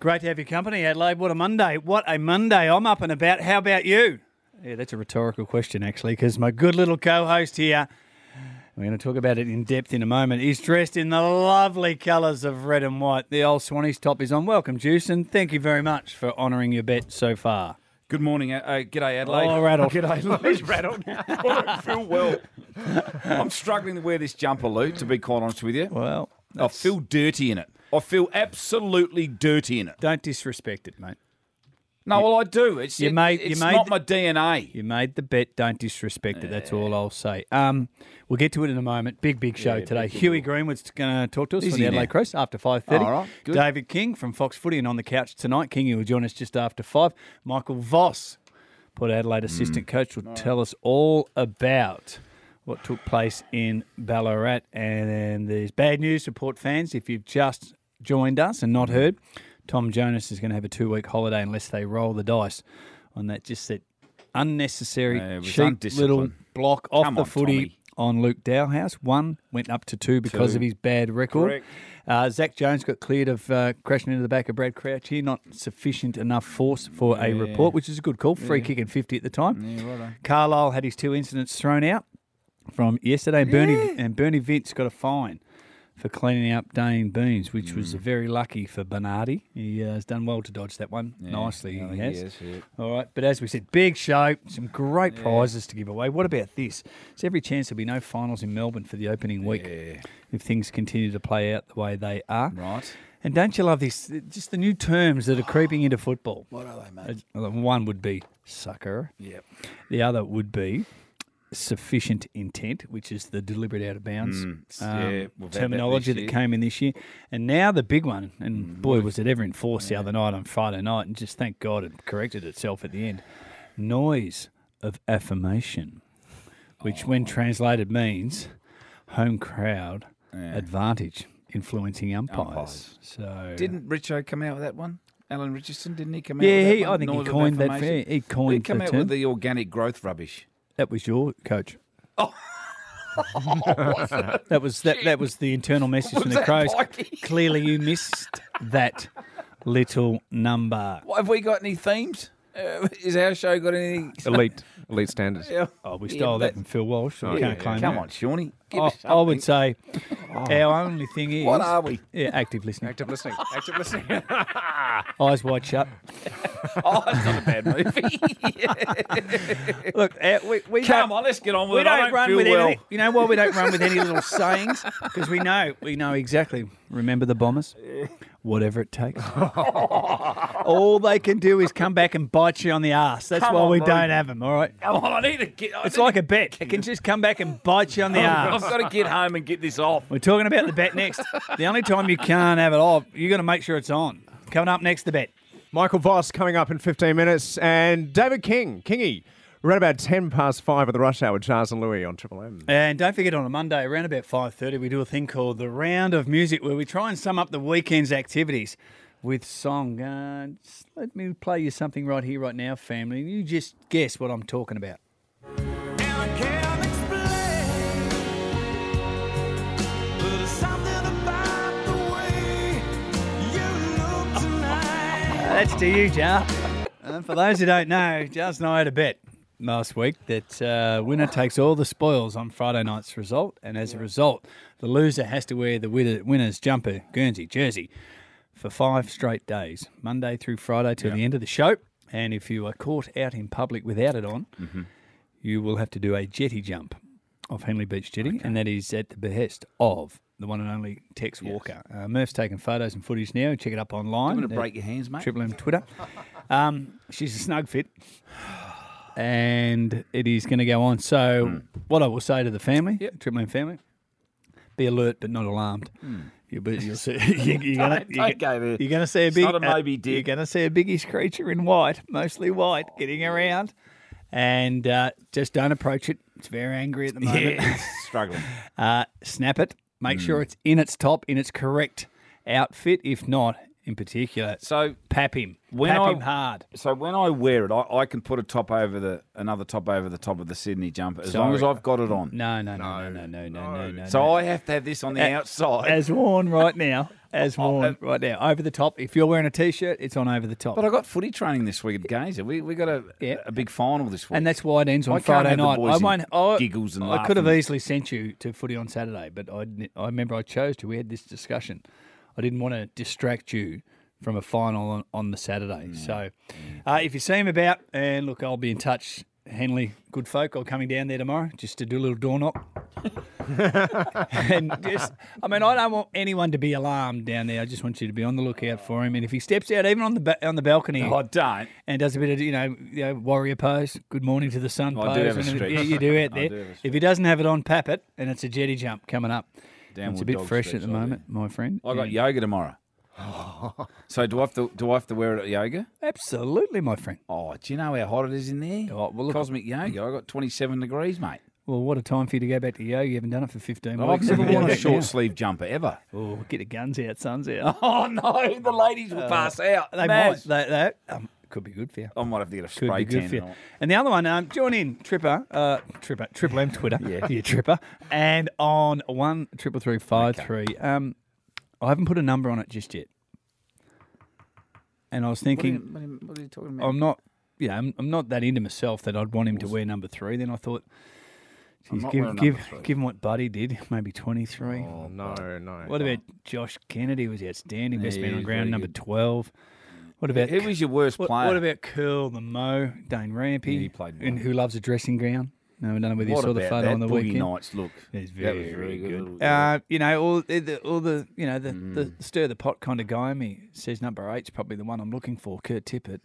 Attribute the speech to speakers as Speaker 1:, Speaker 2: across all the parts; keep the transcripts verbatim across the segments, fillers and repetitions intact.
Speaker 1: Great to have your company, Adelaide. What a Monday. What a Monday. I'm up and about. How about you? Yeah, that's a rhetorical question, actually, because my good little co-host here, we're going to talk about it in depth in a moment, is dressed in the lovely colours of red and white. The old Swannies top is on. Welcome, Juice, and thank you very much for honouring your bet so far.
Speaker 2: Good morning. Uh, uh, g'day, Adelaide.
Speaker 1: Oh, rattled.
Speaker 2: G'day, He's rattled. I don't feel well. I'm struggling to wear this jumper, Luke, to be quite honest with you.
Speaker 1: Well,
Speaker 2: I feel dirty in it. I feel absolutely dirty in it.
Speaker 1: Don't disrespect it, mate.
Speaker 2: No, well, I do. It's,
Speaker 1: You
Speaker 2: it,
Speaker 1: made-
Speaker 2: it's
Speaker 1: you made
Speaker 2: not
Speaker 1: the-
Speaker 2: my D N A.
Speaker 1: You made the bet. Don't disrespect it. That's all I'll say. Um, we'll get to it in a moment. Big, big show
Speaker 2: Yeah,
Speaker 1: today.
Speaker 2: big, big
Speaker 1: Huey Greenwood's going to talk to us
Speaker 2: Is
Speaker 1: from
Speaker 2: he
Speaker 1: the Adelaide
Speaker 2: now?
Speaker 1: Crows after five thirty.
Speaker 2: All right, good.
Speaker 1: David King from Fox Footy and on the couch tonight. Kingy will join us just after five. Michael Voss, Port Adelaide assistant coach, will tell us all about what took place in Ballarat. And then there's bad news for Port fans. If you've just joined us and not heard, Tom Jonas is going to have a two-week holiday unless they roll the dice on that just that unnecessary,
Speaker 2: Yeah, it was
Speaker 1: cheap
Speaker 2: undisciplined.
Speaker 1: little block off
Speaker 2: Come
Speaker 1: the
Speaker 2: on,
Speaker 1: footy
Speaker 2: Tommy.
Speaker 1: on Luke Dowhouse. One went up to two because
Speaker 2: Two.
Speaker 1: of his bad record.
Speaker 2: Correct.
Speaker 1: Uh, Zach Jones got cleared of uh, crashing into the back of Brad Crouch here. Not sufficient enough force for a
Speaker 2: Yeah.
Speaker 1: report, which is a good call. Free kick and fifty at the time.
Speaker 2: Yeah, righto.
Speaker 1: Carlisle had his two incidents thrown out from yesterday, and Bernie and Bernie Vince got a fine for cleaning up Dane Beans, which was very lucky for Bernardi. He uh, has done well to dodge that one nicely.
Speaker 2: I
Speaker 1: He
Speaker 2: think
Speaker 1: has.
Speaker 2: he has, yeah.
Speaker 1: All right, but as we said, big show, some great prizes to give away. What about this? There's every chance there'll be no finals in Melbourne for the opening week
Speaker 2: Yeah.
Speaker 1: if things continue to play out the way they are.
Speaker 2: Right.
Speaker 1: And don't you love this? Just the new terms that are creeping into football.
Speaker 2: What are they, mate?
Speaker 1: Uh, One would be sucker.
Speaker 2: Yep.
Speaker 1: The other would be sufficient intent, which is the deliberate out of bounds
Speaker 2: Mm,
Speaker 1: um,
Speaker 2: yeah, we've had that
Speaker 1: terminology
Speaker 2: this
Speaker 1: that
Speaker 2: year.
Speaker 1: came in this year. And now the big one, and boy, was it ever enforced the other night on Friday night, and just thank God it corrected itself at the end. Noise of affirmation, which when translated means home crowd advantage influencing umpires.
Speaker 2: Umpires.
Speaker 1: So
Speaker 2: Didn't Richo come out with that one? Alan Richardson, didn't he come out
Speaker 1: Yeah,
Speaker 2: with that
Speaker 1: he-
Speaker 2: one?
Speaker 1: I think he
Speaker 2: Noise of
Speaker 1: coined that
Speaker 2: affirmation?
Speaker 1: fair- he coined
Speaker 2: He come
Speaker 1: the
Speaker 2: out
Speaker 1: term.
Speaker 2: with the organic growth rubbish.
Speaker 1: that was your coach. That was that. That was the internal message from
Speaker 2: Was
Speaker 1: the
Speaker 2: that
Speaker 1: Crows.
Speaker 2: Pikey?
Speaker 1: Clearly, you missed that little number.
Speaker 2: What, have we got any themes? Uh, is our show got any?
Speaker 3: Elite, elite standards.
Speaker 2: Yeah.
Speaker 1: Oh, we
Speaker 2: Yeah,
Speaker 1: stole
Speaker 2: but
Speaker 1: that from Phil Walsh. So we
Speaker 2: Yeah,
Speaker 1: can't claim
Speaker 2: Come
Speaker 1: that.
Speaker 2: on, Shawnee. Give
Speaker 1: I,
Speaker 2: us
Speaker 1: I would
Speaker 2: something.
Speaker 1: say our only thing is
Speaker 2: What are we?
Speaker 1: Yeah, active listening.
Speaker 3: Active listening. Active listening.
Speaker 1: Eyes wide shut.
Speaker 2: Oh, it's not a bad movie.
Speaker 1: Look, uh, we, we
Speaker 2: Come
Speaker 1: don't,
Speaker 2: on, let's get on with
Speaker 1: we
Speaker 2: it. I
Speaker 1: don't,
Speaker 2: don't
Speaker 1: run
Speaker 2: feel
Speaker 1: with
Speaker 2: well.
Speaker 1: any. You know why we don't run with any little sayings? Because we know we know exactly. Remember the Bombers? Whatever it takes. All they can do is come back and bite you on the arse. That's
Speaker 2: Come
Speaker 1: why
Speaker 2: on,
Speaker 1: we
Speaker 2: bro.
Speaker 1: don't have them. All right.
Speaker 2: Come on, I need to get. I
Speaker 1: It's
Speaker 2: need
Speaker 1: like
Speaker 2: to-
Speaker 1: a bet. It can just come back and bite you on the
Speaker 2: I've
Speaker 1: arse.
Speaker 2: got to get home and get this off.
Speaker 1: We're talking about the bet next. The only time you can't have it off, you got to make sure it's on. Coming up next, the bet.
Speaker 3: Michael Voss coming up in fifteen minutes. And David King, Kingy, around about ten past five at the rush hour with Charles and Louis on Triple M.
Speaker 1: And don't forget, on a Monday, around about five thirty, we do a thing called the Round of Music, where we try and sum up the weekend's activities with song. Uh, just let me play you something right here, right now, family. You just guess what I'm talking about. That's to you, Jar. And for those who don't know, Jars and I had a bet last week that uh, winner takes all the spoils on Friday night's result, and as a result, the loser has to wear the winner- winner's jumper, Guernsey jersey, for five straight days, Monday through Friday till the end of the show. And if you are caught out in public without it on, you will have to do a jetty jump off Henley Beach Jetty, and that is at the behest of the one and only Tex Walker. Uh, Murph's taking photos and footage now. Check it up online.
Speaker 2: I'm going to
Speaker 1: at
Speaker 2: break your hands, mate.
Speaker 1: Triple M Twitter. Um, she's a snug fit, and it is going to go on. So, what I will say to the family,
Speaker 2: Yep.
Speaker 1: Triple M family, be alert but not alarmed. You'll, be, you'll see. You, you're gonna,
Speaker 2: Don't-
Speaker 1: you're,
Speaker 2: don't go there.
Speaker 1: You're going to see a
Speaker 2: It's
Speaker 1: big.
Speaker 2: not a Moby Dick.
Speaker 1: You're going to see a biggish creature in white, mostly white, getting around, and uh, just don't approach it. It's very angry at the moment.
Speaker 2: Yeah, it's struggling.
Speaker 1: Uh, snap it. Make sure it's in its top, in its correct outfit. If not, in particular,
Speaker 2: So
Speaker 1: pap him.
Speaker 2: When
Speaker 1: Pap
Speaker 2: I-
Speaker 1: him hard.
Speaker 2: So when I wear it, I, I can put a top over the another top over the top of the Sydney jumper as long as
Speaker 1: Sorry.
Speaker 2: I've got it on.
Speaker 1: No, no, no, no, no, no, no, no, no.
Speaker 2: So I have to have this on the
Speaker 1: A-
Speaker 2: outside.
Speaker 1: As worn right now. as worn right now. Over the top. If you're wearing a T-shirt, it's on over the top.
Speaker 2: But I got footy training this week at Gazer. We we got a
Speaker 1: Yeah.
Speaker 2: a big final this week.
Speaker 1: And that's why it ends on
Speaker 2: I can't
Speaker 1: Friday
Speaker 2: have the
Speaker 1: night.
Speaker 2: boys
Speaker 1: I
Speaker 2: in
Speaker 1: won't. I,
Speaker 2: giggles and
Speaker 1: I could have
Speaker 2: laughing.
Speaker 1: easily sent you to footy on Saturday, but I, I remember I chose to. We had this discussion. I didn't want to distract you from a final on, on the Saturday.
Speaker 2: Mm.
Speaker 1: So uh, if you see him about, and look, I'll be in touch. Henley, good folk, I'm coming down there tomorrow just to do a little door knock. and just, I mean, I don't want anyone to be alarmed down there. I just want you to be on the lookout for him. And if he steps out, even on the ba- on the balcony,
Speaker 2: Oh, I don't.
Speaker 1: and does a bit of, you know, you know, warrior pose, good morning to the sun
Speaker 2: I
Speaker 1: pose.
Speaker 2: do have a
Speaker 1: and
Speaker 2: stretch.
Speaker 1: Yeah, you do out
Speaker 2: I
Speaker 1: there.
Speaker 2: do have a
Speaker 1: If he doesn't have it on, pap it, and it's a jetty jump coming up.
Speaker 2: Downward
Speaker 1: it's a bit
Speaker 2: dog
Speaker 1: fresh
Speaker 2: stretch,
Speaker 1: at the
Speaker 2: I do.
Speaker 1: moment, my friend.
Speaker 2: I got
Speaker 1: Yeah.
Speaker 2: yoga tomorrow. So do I have to do I have to wear it at yoga?
Speaker 1: Absolutely, my friend.
Speaker 2: Oh, do you know how hot it is in there?
Speaker 1: Oh, well, look-
Speaker 2: Cosmic yoga. I got twenty-seven degrees, mate.
Speaker 1: Well, what a time for you to go back to yoga. You haven't done it for fifteen
Speaker 2: I've
Speaker 1: weeks.
Speaker 2: never
Speaker 1: You gotta
Speaker 2: worn a
Speaker 1: get
Speaker 2: short
Speaker 1: now.
Speaker 2: sleeve jumper ever.
Speaker 1: Oh, get the guns out, sun's out.
Speaker 2: Oh no, the ladies will pass out.
Speaker 1: They
Speaker 2: Maz.
Speaker 1: might. They, they, um, could be good for you.
Speaker 2: I might have to get a
Speaker 1: Could
Speaker 2: spray
Speaker 1: be good
Speaker 2: tan.
Speaker 1: for you.
Speaker 2: and all.
Speaker 1: And the other one, um, join in Tripper, uh, Tripper, Triple M Twitter, yeah, yeah Tripper, and on one triple three five three. Um, I haven't put a number on it just yet, and I was
Speaker 2: What are, you,
Speaker 1: thinking,
Speaker 2: what, are you, what are you talking about?
Speaker 1: I'm not, you know, I'm, I'm not that into myself that I'd want him to wear number three. Then I thought,
Speaker 2: I'm
Speaker 1: geez,
Speaker 2: not
Speaker 1: give,
Speaker 2: wearing
Speaker 1: give,
Speaker 2: number three.
Speaker 1: give him what Buddy did, maybe twenty-three.
Speaker 3: Oh, no, no.
Speaker 1: What about Josh Kennedy? Was outstanding, best
Speaker 2: Yeah,
Speaker 1: man
Speaker 2: he
Speaker 1: on
Speaker 2: was
Speaker 1: ground,
Speaker 2: very
Speaker 1: number
Speaker 2: good.
Speaker 1: twelve. What about
Speaker 2: Who was your worst
Speaker 1: what,
Speaker 2: player?
Speaker 1: what about Curl the Mo, Dane Rampy,
Speaker 2: Yeah, he played well.
Speaker 1: and who loves a dressing ground? No, I don't know whether you
Speaker 2: What
Speaker 1: saw the
Speaker 2: about
Speaker 1: photo
Speaker 2: that
Speaker 1: on the
Speaker 2: Boogie
Speaker 1: weekend.
Speaker 2: Nights look?
Speaker 1: It's
Speaker 2: That
Speaker 1: very,
Speaker 2: was
Speaker 1: very
Speaker 2: very
Speaker 1: good.
Speaker 2: good, little- yeah.
Speaker 1: Uh, you know, all the, all the, you know, the,
Speaker 2: Mm.
Speaker 1: the stir the pot kind of guy in me says number eight's probably the one I'm looking for, Kurt Tippett.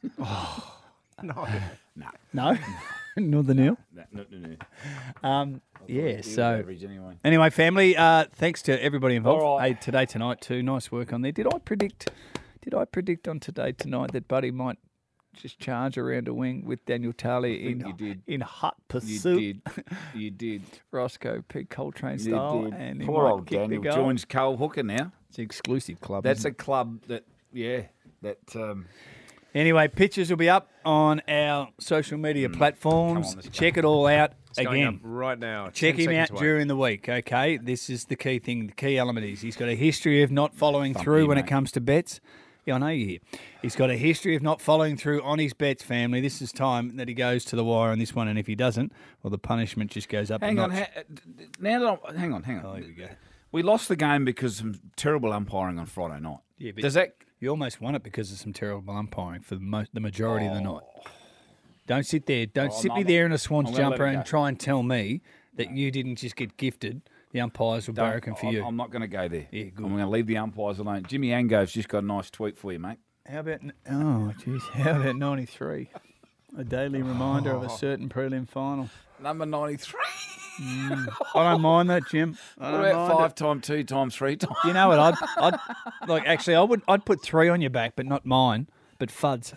Speaker 3: No.
Speaker 1: No, Northern Neil.
Speaker 2: No, no, no, no.
Speaker 1: Um, yeah.
Speaker 2: He was
Speaker 1: So
Speaker 2: average anyway.
Speaker 1: anyway, family, uh, thanks to everybody involved.
Speaker 2: All right.
Speaker 1: Hey, today, tonight too. Nice work on there. Did I predict? Did I predict on today, tonight that Buddy might just charge around a wing with Daniel Tarley in
Speaker 2: you did.
Speaker 1: in hot
Speaker 2: You
Speaker 1: pursuit?
Speaker 2: did. You did.
Speaker 1: Roscoe Pete Coltrane
Speaker 2: You
Speaker 1: style,
Speaker 2: did.
Speaker 1: and he
Speaker 2: Poor
Speaker 1: might
Speaker 2: old
Speaker 1: kick the
Speaker 2: Daniel
Speaker 1: goal.
Speaker 2: joins Cole Hooker now.
Speaker 1: It's an exclusive club.
Speaker 2: That's
Speaker 1: isn't
Speaker 2: a club that, yeah, that. Um,
Speaker 1: it? Anyway, pictures will be up on our social media platforms.
Speaker 2: Mm. Come on, let's
Speaker 1: Check it all out
Speaker 3: It's going
Speaker 1: again.
Speaker 3: up right now.
Speaker 1: Check
Speaker 3: ten
Speaker 1: him out
Speaker 3: seconds away.
Speaker 1: during the week, okay? This is the key thing. The key element is he's got a history of not following
Speaker 2: Thump
Speaker 1: through
Speaker 2: you,
Speaker 1: when it
Speaker 2: mate.
Speaker 1: comes to bets. Yeah, I know you're here. He's got a history of not following through on his bets, family. This is time that he goes to the wire on this one, and if he doesn't, well, the punishment just goes up
Speaker 2: hang
Speaker 1: a
Speaker 2: on.
Speaker 1: notch.
Speaker 2: Ha, now that I'm, hang on, hang on.
Speaker 1: Oh, here we go.
Speaker 2: We lost the game because of some terrible umpiring on Friday night.
Speaker 1: Yeah, but
Speaker 2: Does that?
Speaker 1: you almost won it because of some terrible umpiring for the, mo- the majority of the night.
Speaker 2: Oh.
Speaker 1: Don't sit there. Don't
Speaker 2: Oh,
Speaker 1: sit
Speaker 2: no,
Speaker 1: me
Speaker 2: I'm-
Speaker 1: there in a Swans
Speaker 2: I'm gonna let
Speaker 1: jumper
Speaker 2: it
Speaker 1: and
Speaker 2: go.
Speaker 1: try and tell me that you didn't just get gifted. The umpires were
Speaker 2: Don't-
Speaker 1: barracking for
Speaker 2: I'm,
Speaker 1: you.
Speaker 2: I'm not going to go there.
Speaker 1: Yeah, good.
Speaker 2: I'm going to leave the umpires alone. Jimmy Angove's just got a nice tweet for you, mate.
Speaker 1: How about oh jeez? How about ninety-three? A daily reminder
Speaker 2: Oh.
Speaker 1: of a certain prelim final.
Speaker 2: Number ninety-three.
Speaker 1: I don't mind that, Jim. I
Speaker 2: What
Speaker 1: don't
Speaker 2: about
Speaker 1: mind
Speaker 2: five
Speaker 1: it.
Speaker 2: times two times three times?
Speaker 1: You know what? I'd, I'd like actually I would I'd put three on your back, but not mine. But Fuds.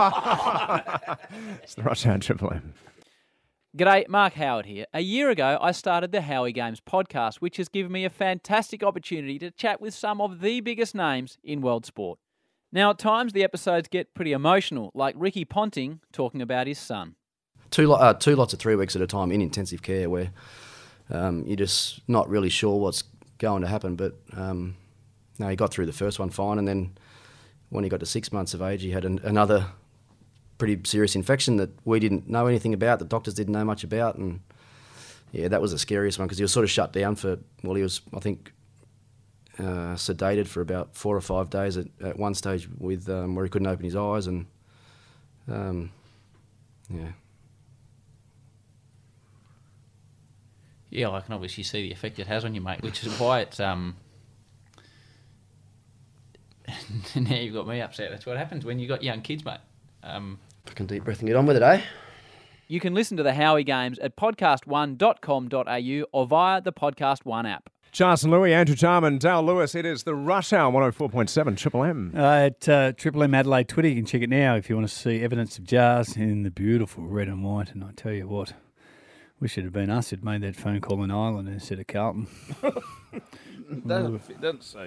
Speaker 3: It's the Rush Hour Triple M.
Speaker 4: G'day, Mark Howard here. A year ago, I started the Howie Games podcast, which has given me a fantastic opportunity to chat with some of the biggest names in world sport. Now, at times, the episodes get pretty emotional, like Ricky Ponting talking about his son.
Speaker 5: Two, lo- uh, two lots of three weeks at a time in intensive care where um, you're just not really sure what's going to happen. But um, no, he got through the first one fine, and then when he got to six months of age, he had an, another pretty serious infection that we didn't know anything about, the doctors didn't know much about, and yeah, that was the scariest one because he was sort of shut down for, well, he was, I think, uh, sedated for about four or five days at, at one stage with um, where he couldn't open his eyes, and um, yeah.
Speaker 6: Yeah, I can obviously see the effect it has on you, mate, which is why it's... Um... now you've got me upset. That's what happens when you've got young kids, mate. Um,
Speaker 5: Fucking deep breath and get on with it, eh?
Speaker 4: You can listen to the Howie Games at podcast one dot com dot a u or via the Podcast One app.
Speaker 3: Charles Louis, Andrew Jarman, Dale Lewis. It is the Rush Hour one oh four point seven Triple M.
Speaker 1: Uh, at uh, Triple M Adelaide Twitter, you can check it now if you want to see evidence of jars in the beautiful red and white. And I tell you what, wish it had been us who'd made that phone call in Ireland instead of Carlton.
Speaker 2: doesn't, it doesn't suit.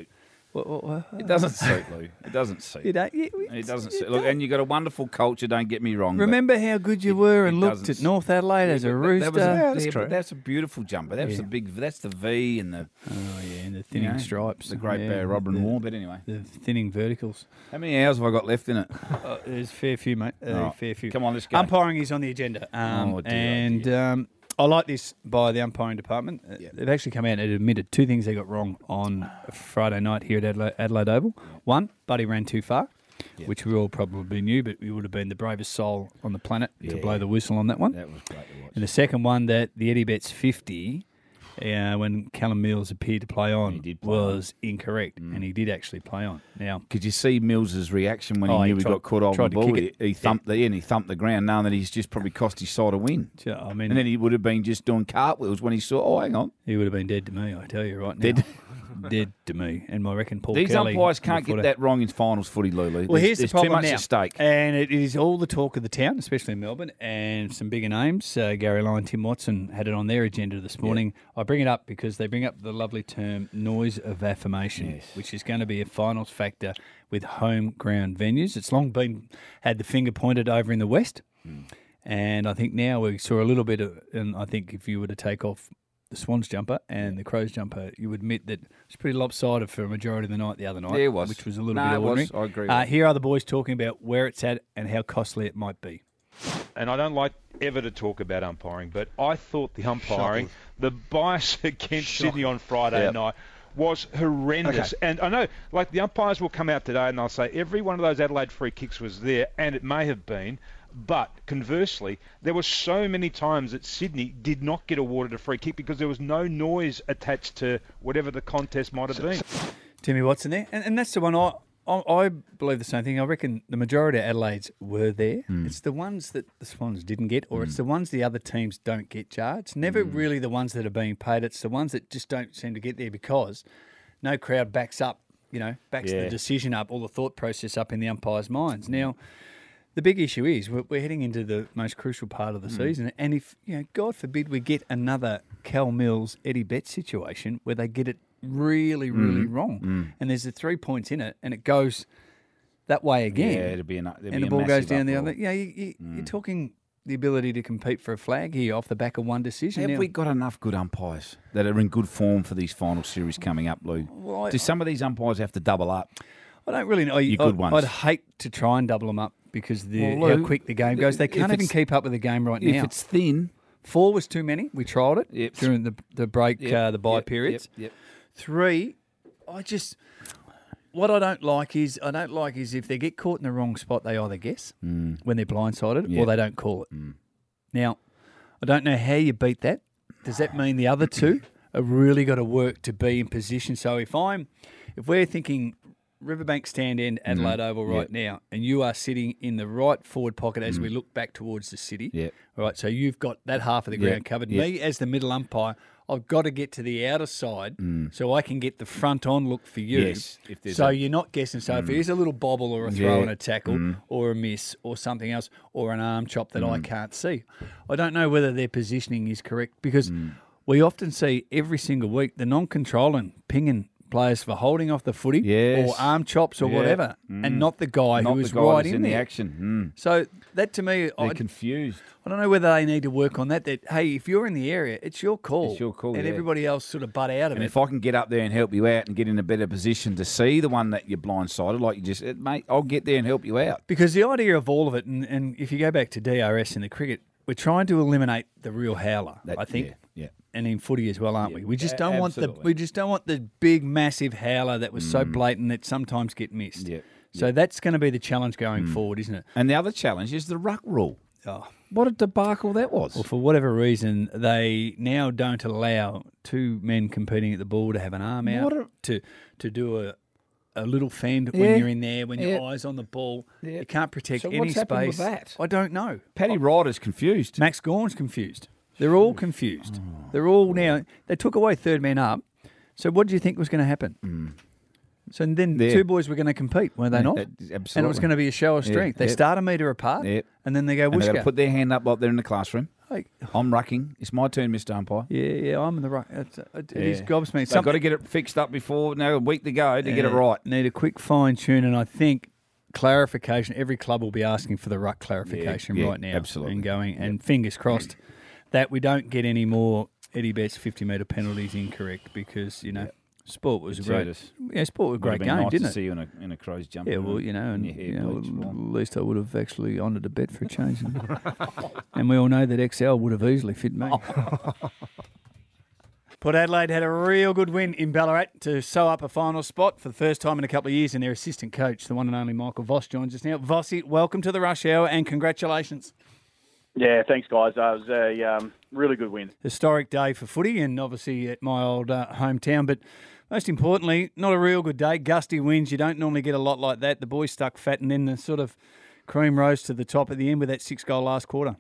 Speaker 1: What, what, what?
Speaker 2: It doesn't suit, Lou. It doesn't suit.
Speaker 1: You don't, you,
Speaker 2: It doesn't suit. Look, and you've got a wonderful culture, don't get me wrong. but
Speaker 1: Remember how good you were
Speaker 2: it
Speaker 1: and looked
Speaker 2: doesn't
Speaker 1: at North Adelaide as a
Speaker 2: that-
Speaker 1: rooster?
Speaker 2: That was a,
Speaker 3: Yeah, that's
Speaker 2: yeah,
Speaker 3: true.
Speaker 2: but that's a beautiful jumper. That was
Speaker 1: Yeah.
Speaker 2: the big. That's the V and the
Speaker 1: Oh, yeah, and the
Speaker 2: you
Speaker 1: thinning
Speaker 2: know,
Speaker 1: stripes.
Speaker 2: the Great
Speaker 1: yeah,
Speaker 2: Bear Robin
Speaker 1: the,
Speaker 2: War. But anyway,
Speaker 1: The thinning verticals.
Speaker 2: how many hours have I got left in it?
Speaker 1: Uh, there's a fair few, mate. Uh,
Speaker 2: Right.
Speaker 1: fair few.
Speaker 2: Come on, let's go.
Speaker 1: Umpiring is on the agenda. Um,
Speaker 2: Oh, dear, oh,
Speaker 1: and
Speaker 2: dear.
Speaker 1: um, I like this by the umpiring department. Uh, They've actually come out and admitted two things they got wrong on Friday night here at Adelaide, Adelaide Oval. One, Buddy ran too far, which we all probably knew, but we would have been the bravest soul on the planet to
Speaker 2: Yeah.
Speaker 1: blow the whistle on that one.
Speaker 2: That was great to watch.
Speaker 1: And the second one, that the Eddie Betts fifty, uh, when Callum Mills appeared to play on,
Speaker 2: He did play on.
Speaker 1: was incorrect, and he did actually play on. Now,
Speaker 2: Could you see Mills's reaction when he
Speaker 1: Oh, he
Speaker 2: knew he
Speaker 1: tried-
Speaker 2: got caught off the
Speaker 1: tried to
Speaker 2: ball?
Speaker 1: kick
Speaker 2: He,
Speaker 1: it.
Speaker 2: he thumped the and he thumped the ground, knowing that he's just probably cost his side a win.
Speaker 1: I mean,
Speaker 2: And then he would have been just doing cartwheels when he saw. Oh, hang on.
Speaker 1: he would have been dead to me, I tell you right now.
Speaker 2: Dead.
Speaker 1: Dead to me. And I reckon Paul
Speaker 2: These
Speaker 1: Kelly,
Speaker 2: umpires can't
Speaker 1: the
Speaker 2: get
Speaker 1: footer-
Speaker 2: that wrong in finals footy, Lulu.
Speaker 1: Well,
Speaker 2: There's-
Speaker 1: here's the
Speaker 2: there's
Speaker 1: problem
Speaker 2: too much
Speaker 1: now.
Speaker 2: at stake.
Speaker 1: And it is all the talk of the town, especially in Melbourne, and some bigger names. Uh, Gary Lyon, Tim Watson had it on their agenda this morning. I bring it up because they bring up the lovely term noise of affirmation,
Speaker 2: Yes.
Speaker 1: which is going to be a finals factor with home ground venues. It's long been had the finger pointed over in the West.
Speaker 2: Hmm.
Speaker 1: And I think now we saw a little bit of, and I think if you were to take off the Swans jumper and the Crows jumper, you would admit that it's pretty lopsided for a majority of the night the other night.
Speaker 2: Yeah, it was.
Speaker 1: Which was a little
Speaker 2: No,
Speaker 1: bit
Speaker 2: it was.
Speaker 1: ordinary.
Speaker 2: I agree with
Speaker 1: Uh,
Speaker 2: you.
Speaker 1: here are the boys talking about where it's at and how costly it might be.
Speaker 7: And I don't like ever to talk about umpiring, but I thought the umpiring, the bias against Sydney on Friday
Speaker 2: Yep.
Speaker 7: night was horrendous.
Speaker 2: Okay.
Speaker 7: And I know, like, the umpires will come out today and they'll say every one of those Adelaide free kicks was there, and it may have been. But conversely, there were so many times that Sydney did not get awarded a free kick because there was no noise attached to whatever the contest might have been.
Speaker 1: Timmy Watson there. And, and that's the one I, I I believe the same thing. I reckon the majority of Adelaide's were there. It's the ones that the Swans didn't get, or it's the ones the other teams don't get charged. It's never really the ones that are being paid. It's the ones that just don't seem to get there because no crowd backs up, you know, backs
Speaker 2: Yeah.
Speaker 1: the decision up, all the thought process up in the umpires' minds. Now, the big issue is we're, we're heading into the most crucial part of the season, and if, you know, God forbid we get another Cal Mills, Eddie Betts situation where they get it really, really wrong, and there's the three points in it, and it goes that way again,
Speaker 2: Yeah, it'd be an, there'd
Speaker 1: and
Speaker 2: be
Speaker 1: the
Speaker 2: a
Speaker 1: ball goes
Speaker 2: massive
Speaker 1: down the
Speaker 2: uproar.
Speaker 1: other. Yeah, you, you, you're talking the ability to compete for a flag here off the back of one decision.
Speaker 2: Have
Speaker 1: Now,
Speaker 2: we got enough good umpires that are in good form for these final series coming up, Lou?
Speaker 1: Well, I-
Speaker 2: Do some of these umpires have to double up?
Speaker 1: I don't really know.
Speaker 2: Your
Speaker 1: I'd,
Speaker 2: good ones.
Speaker 1: I'd hate to try and double them up because the
Speaker 2: Well,
Speaker 1: how
Speaker 2: Lou,
Speaker 1: quick the game goes. They
Speaker 2: if
Speaker 1: can't even
Speaker 2: it's-
Speaker 1: keep up with the game right
Speaker 2: If
Speaker 1: now.
Speaker 2: it's thin,
Speaker 1: Four was too many. We trialled it
Speaker 2: Yep.
Speaker 1: during the the break,
Speaker 2: Yep,
Speaker 1: uh, the bye
Speaker 2: yep,
Speaker 1: periods.
Speaker 2: Yep, yep.
Speaker 1: Three, I just what I don't like is I don't like is if they get caught in the wrong spot, they either guess when they're blindsided
Speaker 2: Yeah.
Speaker 1: or they don't call it. Now, I don't know how you beat that. Does that mean the other two have really got to work to be in position? So if I'm, if we're thinking Riverbank stand end Adelaide Oval right
Speaker 2: Yep.
Speaker 1: now, and you are sitting in the right forward pocket as we look back towards the city,
Speaker 2: Yep.
Speaker 1: all right, so you've got that half of the ground
Speaker 2: Yep.
Speaker 1: covered.
Speaker 2: Yep.
Speaker 1: Me as the middle umpire, I've got to get to the outer side so I can get the front on look for you.
Speaker 2: Yes, if there's
Speaker 1: so
Speaker 2: a-
Speaker 1: you're not guessing. So if there's a little bobble or a throw
Speaker 2: Yeah.
Speaker 1: and a tackle or a miss or something else or an arm chop that I can't see, I don't know whether their positioning is correct because we often see every single week the non-controlling pinging players for holding off the footy
Speaker 2: Yes.
Speaker 1: or arm chops or
Speaker 2: Yeah.
Speaker 1: whatever, and not the guy
Speaker 2: Not
Speaker 1: who
Speaker 2: the
Speaker 1: is
Speaker 2: guy
Speaker 1: right
Speaker 2: that's
Speaker 1: in,
Speaker 2: in the
Speaker 1: there.
Speaker 2: action.
Speaker 1: So that to me,
Speaker 2: Mm.
Speaker 1: I,
Speaker 2: They're confused.
Speaker 1: I don't know whether they need to work on that. That hey, if you're in the area, it's your call.
Speaker 2: It's your call,
Speaker 1: and
Speaker 2: yeah.
Speaker 1: everybody else sort of butt out of
Speaker 2: And
Speaker 1: it.
Speaker 2: if I can get up there and help you out and get in a better position to see the one that you're blindsided, like you just said, mate, I'll get there and help you out.
Speaker 1: Because the idea of all of it, and, and if you go back to D R S in the cricket, we're trying to eliminate the real howler.
Speaker 2: That-
Speaker 1: I think.
Speaker 2: yeah, yeah.
Speaker 1: And in footy as well, aren't
Speaker 2: Yeah,
Speaker 1: we? We just
Speaker 2: a-
Speaker 1: don't want the
Speaker 2: absolutely.
Speaker 1: we just don't want the big massive howler that was so blatant that sometimes get missed.
Speaker 2: Yeah,
Speaker 1: So that's going to be the challenge going forward, isn't it?
Speaker 2: And the other challenge is the ruck rule.
Speaker 1: Oh.
Speaker 2: What a debacle that was.
Speaker 1: Well, for whatever reason, they now don't allow two men competing at the ball to have an arm out
Speaker 2: What a-
Speaker 1: to to do a a little fend
Speaker 2: Yeah.
Speaker 1: when you're in there, when your
Speaker 2: Yeah.
Speaker 1: eyes on the ball.
Speaker 2: Yeah.
Speaker 1: You can't protect
Speaker 2: So
Speaker 1: any
Speaker 2: what's happened with
Speaker 1: space.
Speaker 2: that?
Speaker 1: I don't know.
Speaker 2: Paddy Ryder's confused.
Speaker 1: Max Gorn's confused. They're all confused.
Speaker 2: Oh.
Speaker 1: They're all now. They took away third man up. So what do you think was going to happen? So then
Speaker 2: Yeah.
Speaker 1: two boys were going to compete, were they
Speaker 2: Yeah,
Speaker 1: not?
Speaker 2: that-
Speaker 1: And it was
Speaker 2: absolutely.
Speaker 1: going to be a show of
Speaker 2: Yeah,
Speaker 1: strength. They
Speaker 2: yep.
Speaker 1: start a metre apart,
Speaker 2: Yep.
Speaker 1: and then they go
Speaker 2: And they've got to
Speaker 1: whooshka.
Speaker 2: put their hand up like they're in the classroom.
Speaker 1: Like,
Speaker 2: I'm rucking. It's my turn, Mister Umpire.
Speaker 1: yeah, yeah, I'm in the right. It, it, it is
Speaker 2: Yeah.
Speaker 1: gobsmacked.
Speaker 2: They've got to get it fixed up before now a week to go to get it
Speaker 1: Yeah,
Speaker 2: right.
Speaker 1: Need a quick fine tune, and I think clarification. Every club will be asking for the ruck clarification
Speaker 2: Yeah, yeah,
Speaker 1: right now,
Speaker 2: absolutely.
Speaker 1: and going. And fingers crossed that we don't get any more Eddie Betts fifty metre penalties incorrect, because you know sport was
Speaker 2: It's
Speaker 1: a great.
Speaker 2: hurt us.
Speaker 1: Yeah, sport was a
Speaker 2: Would have
Speaker 1: great
Speaker 2: been
Speaker 1: game,
Speaker 2: nice
Speaker 1: didn't
Speaker 2: to
Speaker 1: it?
Speaker 2: see you in a in a Crows jumper.
Speaker 1: Yeah, well, you know, and
Speaker 2: your hair
Speaker 1: you know,
Speaker 2: bleached blonde.
Speaker 1: at least I would have actually honoured a bet for a change. And we all know that X L would have easily fit me. Port Adelaide had a real good win in Ballarat to sew up a final spot for the first time in a couple of years, and their assistant coach, the one and only Michael Voss, joins us now. Vossi, welcome to the Rush Hour and congratulations.
Speaker 8: Yeah, thanks, guys. Uh, it was a um, really good win.
Speaker 1: Historic day for footy, and obviously at my old uh, hometown, but most importantly, not a real good day. Gusty winds. You don't normally get a lot like that. The boys stuck fat, and then the sort of cream rose to the top at the end with that six-goal last quarter.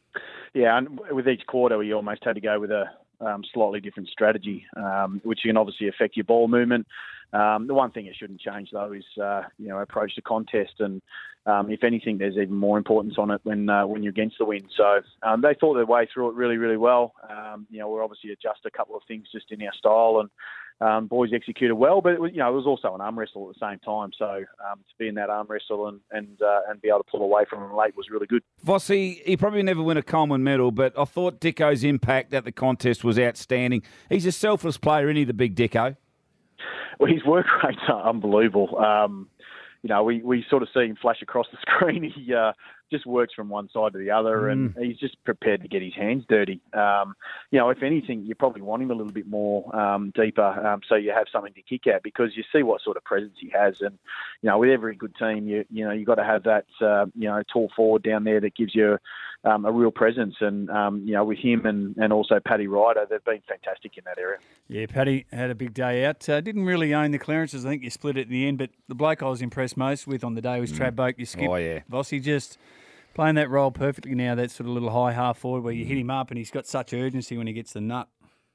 Speaker 8: Yeah, and with each quarter, we almost had to go with a um, slightly different strategy, um, which can obviously affect your ball movement. Um, the one thing it shouldn't change, though, is uh, you know approach to contest, and um, if anything, there's even more importance on it when uh, when you're against the wind. So um, they thought their way through it really, really well. Um, you know, we're obviously adjust a couple of things just in our style, and um, boys executed well. But it was, you know, it was also an arm wrestle at the same time. So um, to be in that arm wrestle and and uh, and be able to pull away from them late was really good.
Speaker 2: Vossi, he probably never win a Coleman medal, but I thought Dicko's impact at the contest was outstanding. He's a selfless player, isn't he, the big Dicko?
Speaker 8: Well, his work rates are unbelievable. Um, you know, we, we sort of see him flash across the screen. He uh, just works from one side to the other,
Speaker 2: Mm.
Speaker 8: and he's just prepared to get his hands dirty. Um, you know, if anything, you probably want him a little bit more um, deeper, um, so you have something to kick at, because you see what sort of presence he has. And you know, with every good team, you you know you got to have that uh, you know tall forward down there that gives you um, a real presence. And um, you know, with him and, and also Paddy Ryder, they've been fantastic in that area.
Speaker 1: Yeah, Paddy had a big day out. Uh, didn't really own the clearances. I think you split it in the end, but the bloke I was impressed most with on the day was Trav Boak. You skip.
Speaker 2: Oh, yeah.
Speaker 1: Vossi just playing that role perfectly now, that sort of little high half forward where you hit him up and he's got such urgency when he gets the nut.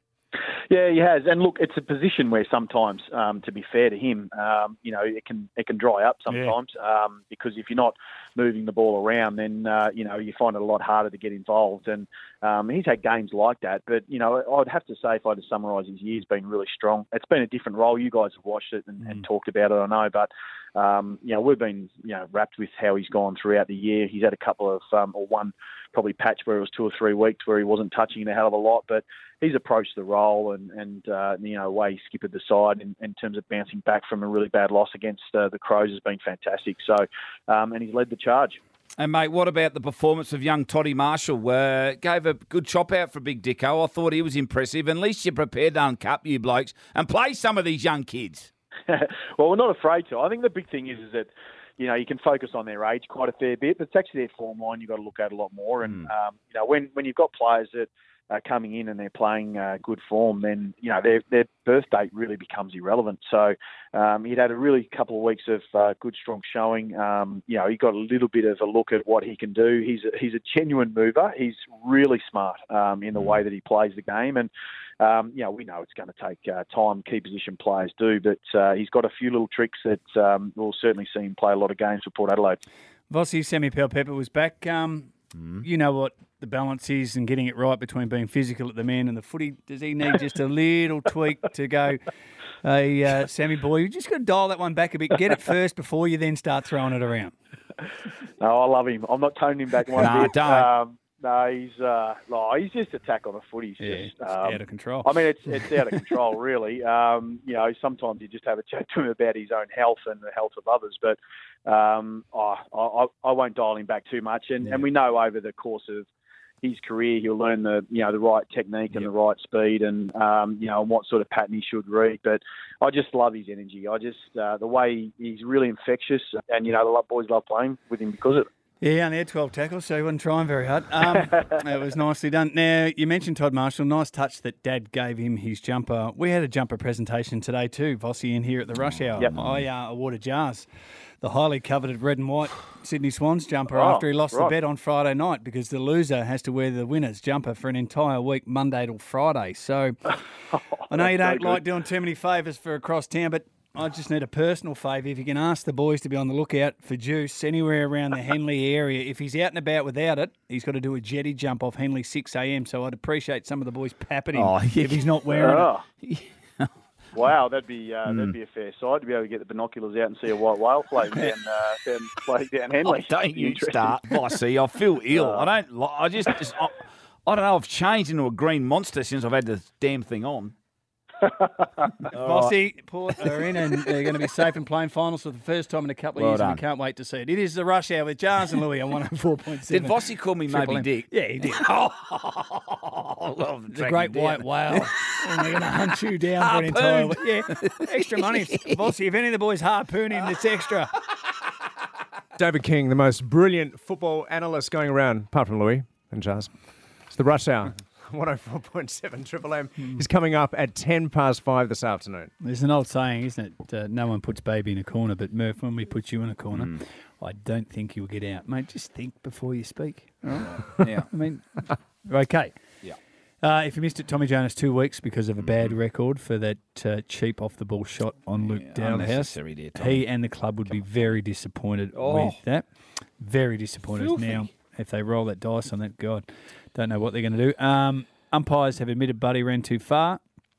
Speaker 8: Yeah, he has. And look, it's a position where sometimes, um, to be fair to him, um, you know, it can it can dry up sometimes um, because if you're not moving the ball around, then, uh, you know, you find it a lot harder to get involved. And um, he's had games like that. But, you know, I'd have to say, if I had to summarise his year, he's been really strong. It's been a different role. You guys have watched it and, mm. and talked about it, I know. But, um, you know, we've been, you know, wrapped with how he's gone throughout the year. He's had a couple of, um, or one probably patch where it was two or three weeks where he wasn't touching a hell of a lot. But he's approached the role and, and uh, you know, the way he skippered the side in, in terms of bouncing back from a really bad loss against uh, the Crows has been fantastic. So, um, and he's led the charge.
Speaker 2: And, mate, what about the performance of young Toddy Marshall? Uh, gave a good chop out for Big Dicko. I thought he was impressive. At least you're prepared to uncup you blokes and play some of these young kids.
Speaker 8: Well, we're not afraid to. I think the big thing is, is that, you know, you can focus on their age quite a fair bit, but it's actually their form line you've got to look at a lot more. And,
Speaker 2: Mm.
Speaker 8: um, you know, when, when you've got players that are coming in and they're playing uh, good form, then, you know, their their birth date really becomes irrelevant. So um, he'd had a really couple of weeks of uh, good, strong showing. Um, you know, he got a little bit of a look at what he can do. He's a, he's a genuine mover. He's really smart um, in the way that he plays the game. And, um, you know, we know it's going to take uh, time, key position players do, but uh, he's got a few little tricks that um, we'll certainly see him play a lot of games for Port Adelaide.
Speaker 1: Vossi, Sammy Powell-Pepper was back. Um, mm. You know what the balance is and getting it right between being physical at the man and the footy. Does he need just a little tweak to go, hey, uh, Sammy boy, you just got to dial that one back a bit. Get it first before you then start throwing it around.
Speaker 8: No, I love him. I'm not toning him back one
Speaker 2: Nah,
Speaker 8: bit.
Speaker 2: don't.
Speaker 8: Um, no, he's uh, no, he's just a tack on the foot. He's
Speaker 1: Yeah,
Speaker 8: just
Speaker 1: it's
Speaker 8: um,
Speaker 1: out of control.
Speaker 8: I mean, it's it's out of control, really. Um, you know, sometimes you just have a chat to him about his own health and the health of others, but um, oh, I, I won't dial him back too much. And,
Speaker 1: Yeah.
Speaker 8: and we know over the course of his career, he'll learn the you know the right technique and yep. the right speed, and um, you know and what sort of pattern he should read. But I just love his energy. I just uh, the way he's really infectious, and you know the boys love playing with him because of it.
Speaker 1: Yeah, he only had twelve tackles, so he wasn't trying very hard. Um, it was nicely done. Now, you mentioned Todd Marshall. Nice touch that Dad gave him his jumper. We had a jumper presentation today too, Vossi, in here at the Rush Hour.
Speaker 8: Yep.
Speaker 1: I uh, awarded Jars the highly coveted red and white Sydney Swans jumper
Speaker 8: Oh,
Speaker 1: after he lost
Speaker 8: right.
Speaker 1: the bet on Friday night, because the loser has to wear the winner's jumper for an entire week, Monday till Friday. So I know you don't
Speaker 8: so
Speaker 1: like doing too many favours for across town, but I just need a personal favour. If you can ask the boys to be on the lookout for Juice anywhere around the Henley area. If he's out and about without it, he's got to do a jetty jump off Henley six a.m. So I'd appreciate some of the boys papping him
Speaker 2: Oh, yeah.
Speaker 1: if he's not wearing
Speaker 8: Oh.
Speaker 1: it.
Speaker 8: Wow, that'd be uh,
Speaker 2: Hmm.
Speaker 8: that'd be a fair sight to be able to get the binoculars out and see a white whale floating down, uh, down, floating down Henley.
Speaker 2: Oh, don't you
Speaker 8: Interesting.
Speaker 2: start. I see. I feel ill. I don't. li- I just. just I, I don't know. I've changed into a green monster since I've had this damn thing on.
Speaker 1: Bossy, Port are in and they're going to be safe and playing finals for the first time in a couple of
Speaker 2: Well
Speaker 1: years, and
Speaker 2: done.
Speaker 1: we can't wait to see it. It is the Rush Hour with Jars and Louis on one oh four point seven.
Speaker 2: Did Vossi call me
Speaker 1: Triple
Speaker 2: Moby
Speaker 1: M.
Speaker 2: Dick?
Speaker 1: Yeah, he did.
Speaker 2: Oh, love the
Speaker 1: The
Speaker 2: track
Speaker 1: great
Speaker 2: him
Speaker 1: white
Speaker 2: down.
Speaker 1: whale. And they're going to hunt you down for an entire week. Yeah, extra money. Bossy, if any of the boys harpoon him, it's extra.
Speaker 3: David King, the most brilliant football analyst going around, apart from Louis and Jazz. It's the Rush Hour. one oh four point seven Triple M is coming up at ten past five this afternoon.
Speaker 1: There's an old saying, isn't it? Uh, no one puts baby in a corner, but Murph, when we put you in a corner,
Speaker 2: Mm.
Speaker 1: I don't think you'll get out. Mate, just think before you speak. All right?
Speaker 2: Yeah.
Speaker 1: I mean, okay.
Speaker 2: Yeah.
Speaker 1: Uh, if you missed it, Tommy Jonas two weeks because of a bad record for that uh, cheap off-the-ball shot on Luke
Speaker 2: Yeah,
Speaker 1: Dowdhouse.
Speaker 2: unnecessary there, Tommy.
Speaker 1: He and the club would be very disappointed
Speaker 2: Oh.
Speaker 1: with that. Very disappointed.
Speaker 2: Filthy.
Speaker 1: Now, if they roll that dice on that, God, don't know what they're going to do. Um, umpires have admitted Buddy ran too far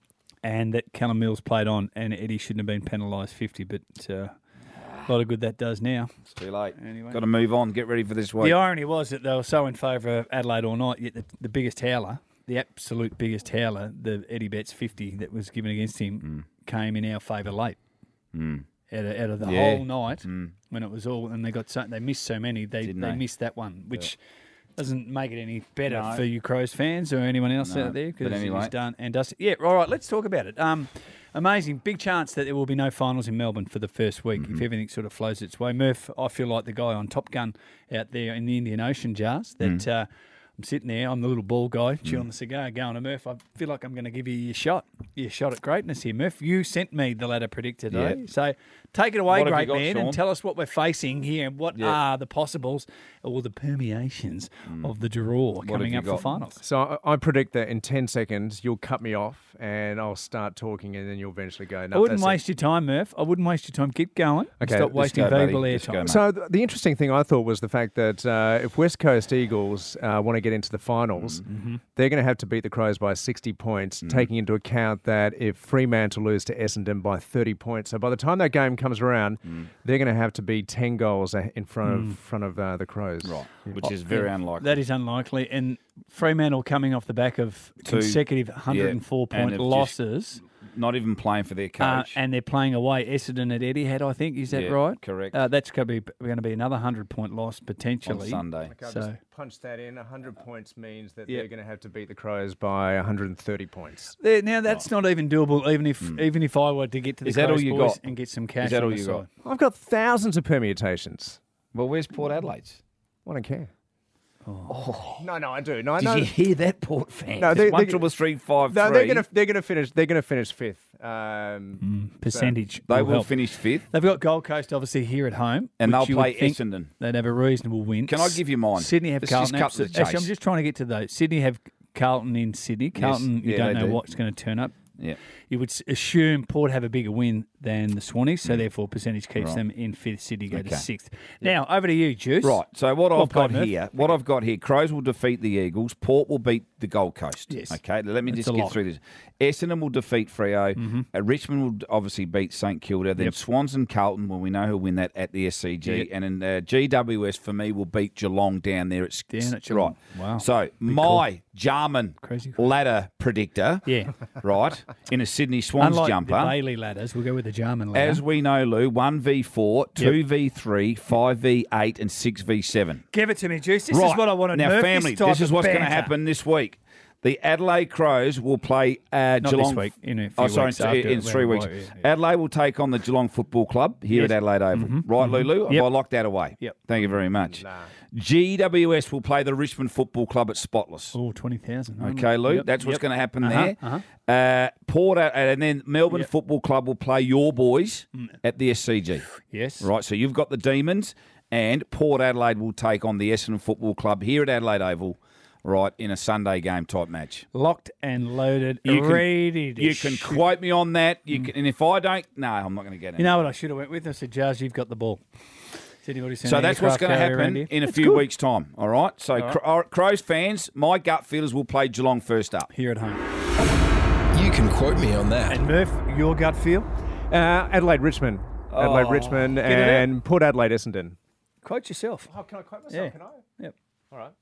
Speaker 1: and that Callum Mills played on and Eddie shouldn't have been penalised fifty, but uh, a lot of good that does now.
Speaker 2: It's too late.
Speaker 1: Anyway.
Speaker 2: Got to move on. Get ready for this week.
Speaker 1: The irony was that they were so in favour of Adelaide all night, yet the, the biggest howler, the absolute biggest howler, the Eddie Betts fifty that was given against him, came in our favour late.
Speaker 2: Mm.
Speaker 1: Out of, out of the
Speaker 2: Yeah.
Speaker 1: whole night,
Speaker 2: Mm.
Speaker 1: when it was all, and they got so, they missed so many, they
Speaker 2: Didn't
Speaker 1: they,
Speaker 2: they?
Speaker 1: missed that one, which doesn't make it any better
Speaker 2: No.
Speaker 1: for you Crows fans or anyone else
Speaker 2: No,
Speaker 1: out there
Speaker 2: but
Speaker 1: because
Speaker 2: anyway.
Speaker 1: it's done and dusted. Yeah, all right, let's talk about it. Um, amazing, big chance that there will be no finals in Melbourne for the first week
Speaker 2: Mm-hmm.
Speaker 1: if everything sort of flows its way. Murph, I feel like the guy on Top Gun out there in the Indian Ocean, Jars, that
Speaker 2: Mm.
Speaker 1: uh, I'm sitting there, I'm the little ball guy, chewing the cigar, going to Murph, I feel like I'm going to give you your shot, your shot at greatness here, Murph. You sent me the ladder predictor today,
Speaker 2: Yeah.
Speaker 1: so take it away,
Speaker 2: What have
Speaker 1: great
Speaker 2: you got,
Speaker 1: man,
Speaker 2: Sean?
Speaker 1: and tell us what we're facing here and what
Speaker 2: Yeah.
Speaker 1: are the possibles or the permeations of the draw
Speaker 2: have
Speaker 1: coming
Speaker 2: you
Speaker 1: up for
Speaker 2: got?
Speaker 1: finals.
Speaker 3: So I, I predict that in ten seconds you'll cut me off and I'll start talking and then you'll eventually go, no,
Speaker 1: I wouldn't
Speaker 3: that's it."
Speaker 1: waste your time, Murph. I wouldn't waste your time. Keep going.
Speaker 3: Okay,
Speaker 1: Stop
Speaker 3: let's
Speaker 1: wasting
Speaker 2: go, buddy.
Speaker 1: valuable
Speaker 2: Let's go,
Speaker 1: airtime.
Speaker 2: mate.
Speaker 3: So th- the interesting thing I thought was the fact that uh, if West Coast Eagles uh, want to get into the finals,
Speaker 1: Mm-hmm.
Speaker 3: they're going to have to beat the Crows by sixty points,
Speaker 2: Mm.
Speaker 3: taking into account that if Fremantle lose to Essendon by thirty points, so by the time that game comes around,
Speaker 2: Mm.
Speaker 3: they're going to have to be ten goals a- in front of front of uh, the Crows.
Speaker 2: Right. Which is very unlikely.
Speaker 1: That is unlikely. And Fremantle coming off the back of
Speaker 2: Two-
Speaker 1: consecutive one hundred four
Speaker 2: yeah, and
Speaker 1: point
Speaker 2: have just
Speaker 1: losses.
Speaker 2: Not even playing for their
Speaker 1: Uh,
Speaker 2: coach.
Speaker 1: and they're playing away Essendon at Etihad, I think. Is that
Speaker 2: Yeah,
Speaker 1: right?
Speaker 2: correct.
Speaker 1: Uh, that's going to be going to be another hundred point loss
Speaker 2: on
Speaker 1: potentially.
Speaker 2: Sunday.
Speaker 3: Okay, I'll
Speaker 1: So-
Speaker 3: just punch that in. one hundred points means that
Speaker 1: Yeah.
Speaker 3: they're going to have to beat the Crows by one hundred thirty points.
Speaker 1: There, now that's not even doable. Even if even if I were to get to the
Speaker 2: Is that all
Speaker 1: Crows
Speaker 2: you
Speaker 1: boys
Speaker 2: got?
Speaker 1: and get some cash
Speaker 2: Is that
Speaker 1: on
Speaker 2: all
Speaker 1: the
Speaker 2: you
Speaker 1: side.
Speaker 2: got?
Speaker 3: I've got thousands of permutations.
Speaker 2: Well, where's Port Adelaide's?
Speaker 3: I don't care. Oh. No, no, I do. No, I
Speaker 2: Did
Speaker 3: know.
Speaker 2: you hear that, Port fans?
Speaker 3: No,
Speaker 2: No,
Speaker 3: they-
Speaker 2: one
Speaker 3: they-
Speaker 2: triple three five
Speaker 3: No,
Speaker 2: three.
Speaker 3: they're gonna they're gonna finish they're gonna finish fifth. Um,
Speaker 1: Percentage.
Speaker 2: They
Speaker 1: will
Speaker 2: will
Speaker 1: help.
Speaker 2: finish fifth,
Speaker 1: They've got Gold Coast obviously here at home,
Speaker 2: and
Speaker 1: which
Speaker 2: they'll
Speaker 1: you
Speaker 2: play
Speaker 1: would think
Speaker 2: Essendon.
Speaker 1: They'd have a reasonable win.
Speaker 2: Can I give you mine?
Speaker 1: Sydney have
Speaker 2: Let's just
Speaker 1: Carlton.
Speaker 2: cut to the
Speaker 1: Absolutely. Actually, I'm
Speaker 2: chase.
Speaker 1: just trying to get to those. Sydney have Carlton in Sydney. Carlton, you
Speaker 2: yeah,
Speaker 1: don't
Speaker 2: they
Speaker 1: know
Speaker 2: do.
Speaker 1: what's going to turn up.
Speaker 2: Yeah.
Speaker 1: You would s- assume Port have a bigger win than the Swannies, so therefore percentage keeps
Speaker 2: Mm. Right.
Speaker 1: them in fifth. Sydney go
Speaker 2: Okay.
Speaker 1: to sixth. Now over to you, Juice.
Speaker 2: Right. So what
Speaker 1: Well
Speaker 2: I've got
Speaker 1: played, Murph.
Speaker 2: here, what I've got here, Crows will defeat the Eagles. Port will beat the Gold Coast.
Speaker 1: Yes.
Speaker 2: Okay. Let me
Speaker 1: That's
Speaker 2: just
Speaker 1: a
Speaker 2: get
Speaker 1: lock.
Speaker 2: through this. Essendon will defeat Freo. Uh, Richmond will obviously beat St Kilda. Then
Speaker 1: Yep.
Speaker 2: Swans and Carlton, well, we know who'll win that at the S C G.
Speaker 1: Yep.
Speaker 2: And then uh, G W S for me will beat Geelong down there at S-
Speaker 1: Down at Geelong.
Speaker 2: Right.
Speaker 1: Wow.
Speaker 2: So my Jarman
Speaker 1: Crazy call.
Speaker 2: ladder predictor.
Speaker 1: Yeah.
Speaker 2: Right. In a Sydney Swans
Speaker 1: Unlike
Speaker 2: jumper.
Speaker 1: the Bailey ladders, we'll go with the Jarman ladder.
Speaker 2: As we know, Lou, one v four, two v three, five v eight, and six v seven.
Speaker 1: Give it to me, Juice. This
Speaker 2: right.
Speaker 1: is what I wanted.
Speaker 2: Now,
Speaker 1: Murph,
Speaker 2: family,
Speaker 1: this, type
Speaker 2: this is
Speaker 1: of
Speaker 2: what's going to
Speaker 1: banter.
Speaker 2: happen this week. The Adelaide Crows will play uh,
Speaker 1: Not
Speaker 2: Geelong.
Speaker 1: this week, in a few
Speaker 2: oh, sorry,
Speaker 1: weeks
Speaker 2: in,
Speaker 1: after
Speaker 2: in
Speaker 1: it,
Speaker 2: three
Speaker 1: when-
Speaker 2: weeks.
Speaker 1: yeah, yeah.
Speaker 2: Adelaide will take on the Geelong Football Club here
Speaker 1: Yes.
Speaker 2: at Adelaide Oval.
Speaker 1: Mm-hmm,
Speaker 2: Right, Lulu?
Speaker 1: Yep.
Speaker 2: Have I locked that away?
Speaker 1: Yep.
Speaker 2: Thank you very much. G W S will play the Richmond Football Club at Spotless.
Speaker 1: Oh, twenty thousand.
Speaker 2: Okay, Lou,
Speaker 1: Yep,
Speaker 2: that's what's
Speaker 1: yep.
Speaker 2: going to happen
Speaker 1: Uh-huh,
Speaker 2: there.
Speaker 1: uh-huh.
Speaker 2: Uh, Port, uh, and then Melbourne
Speaker 1: Yep.
Speaker 2: Football Club will play your boys at the S C G.
Speaker 1: Yes.
Speaker 2: Right, so you've got the Demons, and Port Adelaide will take on the Essendon Football Club here at Adelaide Oval. right, in a Sunday game type match.
Speaker 1: Locked and loaded,
Speaker 2: You can-
Speaker 1: ready to
Speaker 2: You can
Speaker 1: shoot.
Speaker 2: quote me on that. You can, and if I don't, no, I'm not going to get it.
Speaker 1: You know what I should have went with? I said, Jazz, you've got the ball. Has anybody seen
Speaker 2: So
Speaker 1: an
Speaker 2: that's what's
Speaker 1: aircraft
Speaker 2: going to
Speaker 1: carrier around
Speaker 2: happen
Speaker 1: here?
Speaker 2: in a
Speaker 1: That's
Speaker 2: few
Speaker 1: good.
Speaker 2: weeks' time. All right. So
Speaker 1: All right.
Speaker 2: Cro- Crows fans, my gut feels will play Geelong first up.
Speaker 1: Here at home.
Speaker 9: You can quote me on that.
Speaker 1: And Murph, your gut feel?
Speaker 3: Uh, Adelaide Richmond. Adelaide
Speaker 1: Oh,
Speaker 3: Richmond
Speaker 1: get it out.
Speaker 3: and Port Adelaide Essendon.
Speaker 1: Quote yourself.
Speaker 3: Oh, can I quote
Speaker 1: Yeah.
Speaker 3: Can I?
Speaker 1: Yep.
Speaker 3: All right.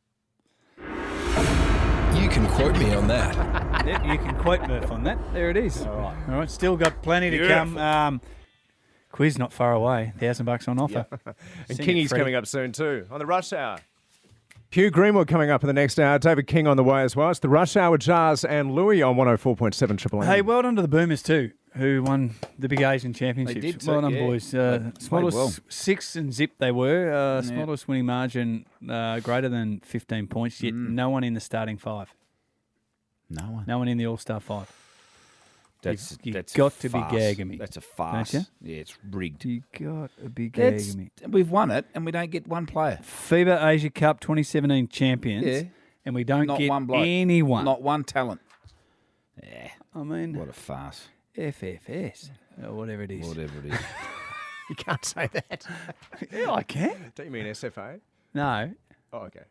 Speaker 9: You can quote me on that.
Speaker 1: Yep, you can quote Murph on that. There it is. All right. All right. Still got plenty to
Speaker 2: Beautiful.
Speaker 1: come. Um, quiz not far away. Thousand bucks on offer.
Speaker 3: And
Speaker 1: Send it
Speaker 3: Kingy's
Speaker 1: free.
Speaker 3: coming up soon too on the Rush Hour. Hugh Greenwood coming up in the next hour. David King on the way as well. It's the Rush Hour with Jars and Louis on one oh four point seven Triple M.
Speaker 1: Hey, well done to the Boomers too, who won the Big Asian Championships.
Speaker 2: They did
Speaker 1: well
Speaker 2: too,
Speaker 1: done,
Speaker 2: yeah.
Speaker 1: boys.
Speaker 2: They
Speaker 1: Uh,
Speaker 2: played
Speaker 1: smallest
Speaker 2: well.
Speaker 1: six and zip they were. Uh, smallest winning margin uh, greater than fifteen points. Yet
Speaker 2: Mm.
Speaker 1: no one in the starting five.
Speaker 2: No one.
Speaker 1: No one in the All Star five.
Speaker 2: That's
Speaker 1: You've- you've
Speaker 2: that's
Speaker 1: got
Speaker 2: a
Speaker 1: to be
Speaker 2: farce.
Speaker 1: gagging me.
Speaker 2: That's a farce.
Speaker 1: Don't
Speaker 2: Yeah, it's rigged.
Speaker 1: You got to be
Speaker 2: That's-
Speaker 1: gagging me.
Speaker 2: We've won it, and we don't get one player.
Speaker 1: FIBA Asia Cup twenty seventeen champions.
Speaker 2: Yeah.
Speaker 1: And we don't
Speaker 2: Not
Speaker 1: get
Speaker 2: one bloke.
Speaker 1: anyone.
Speaker 2: Not one talent. Yeah.
Speaker 1: I mean,
Speaker 2: What a farce.
Speaker 1: F F S or whatever it is.
Speaker 2: Whatever it is.
Speaker 3: You can't say that.
Speaker 1: Yeah, I can.
Speaker 3: Don't you mean S F A?
Speaker 1: No.
Speaker 3: Oh, okay.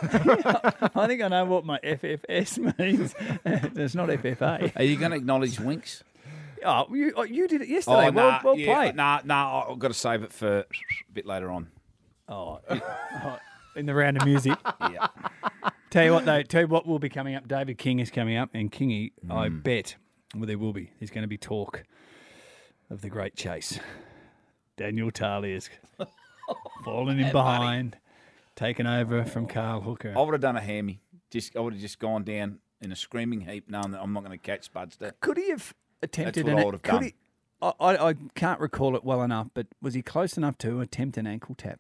Speaker 1: I think I know what my F F S means. It's not F F A.
Speaker 2: Are you going to acknowledge Winks?
Speaker 1: Oh, you, oh, you did it yesterday. well,
Speaker 2: nah,
Speaker 1: well
Speaker 2: yeah,
Speaker 1: played.
Speaker 2: Nah, nah, I've got to save it for a bit later on.
Speaker 1: Oh, oh, in the round of music.
Speaker 2: Yeah.
Speaker 1: Tell you what, though. Tell you what will be coming up. David King is coming up, and Kingy,
Speaker 2: Mm.
Speaker 1: I bet, well, there will be. There's going to be talk of the great chase. Daniel Talia's fallen in behind, taken over from Carl Hooker.
Speaker 2: I would have done a hammy. Just I would have just gone down in a screaming heap, knowing that I'm not going to catch Spudster.
Speaker 1: Could he have attempted
Speaker 2: That's what
Speaker 1: an?
Speaker 2: I would have
Speaker 1: could
Speaker 2: done.
Speaker 1: He, I, I, I can't recall it well enough, but was he close enough to attempt an ankle tap?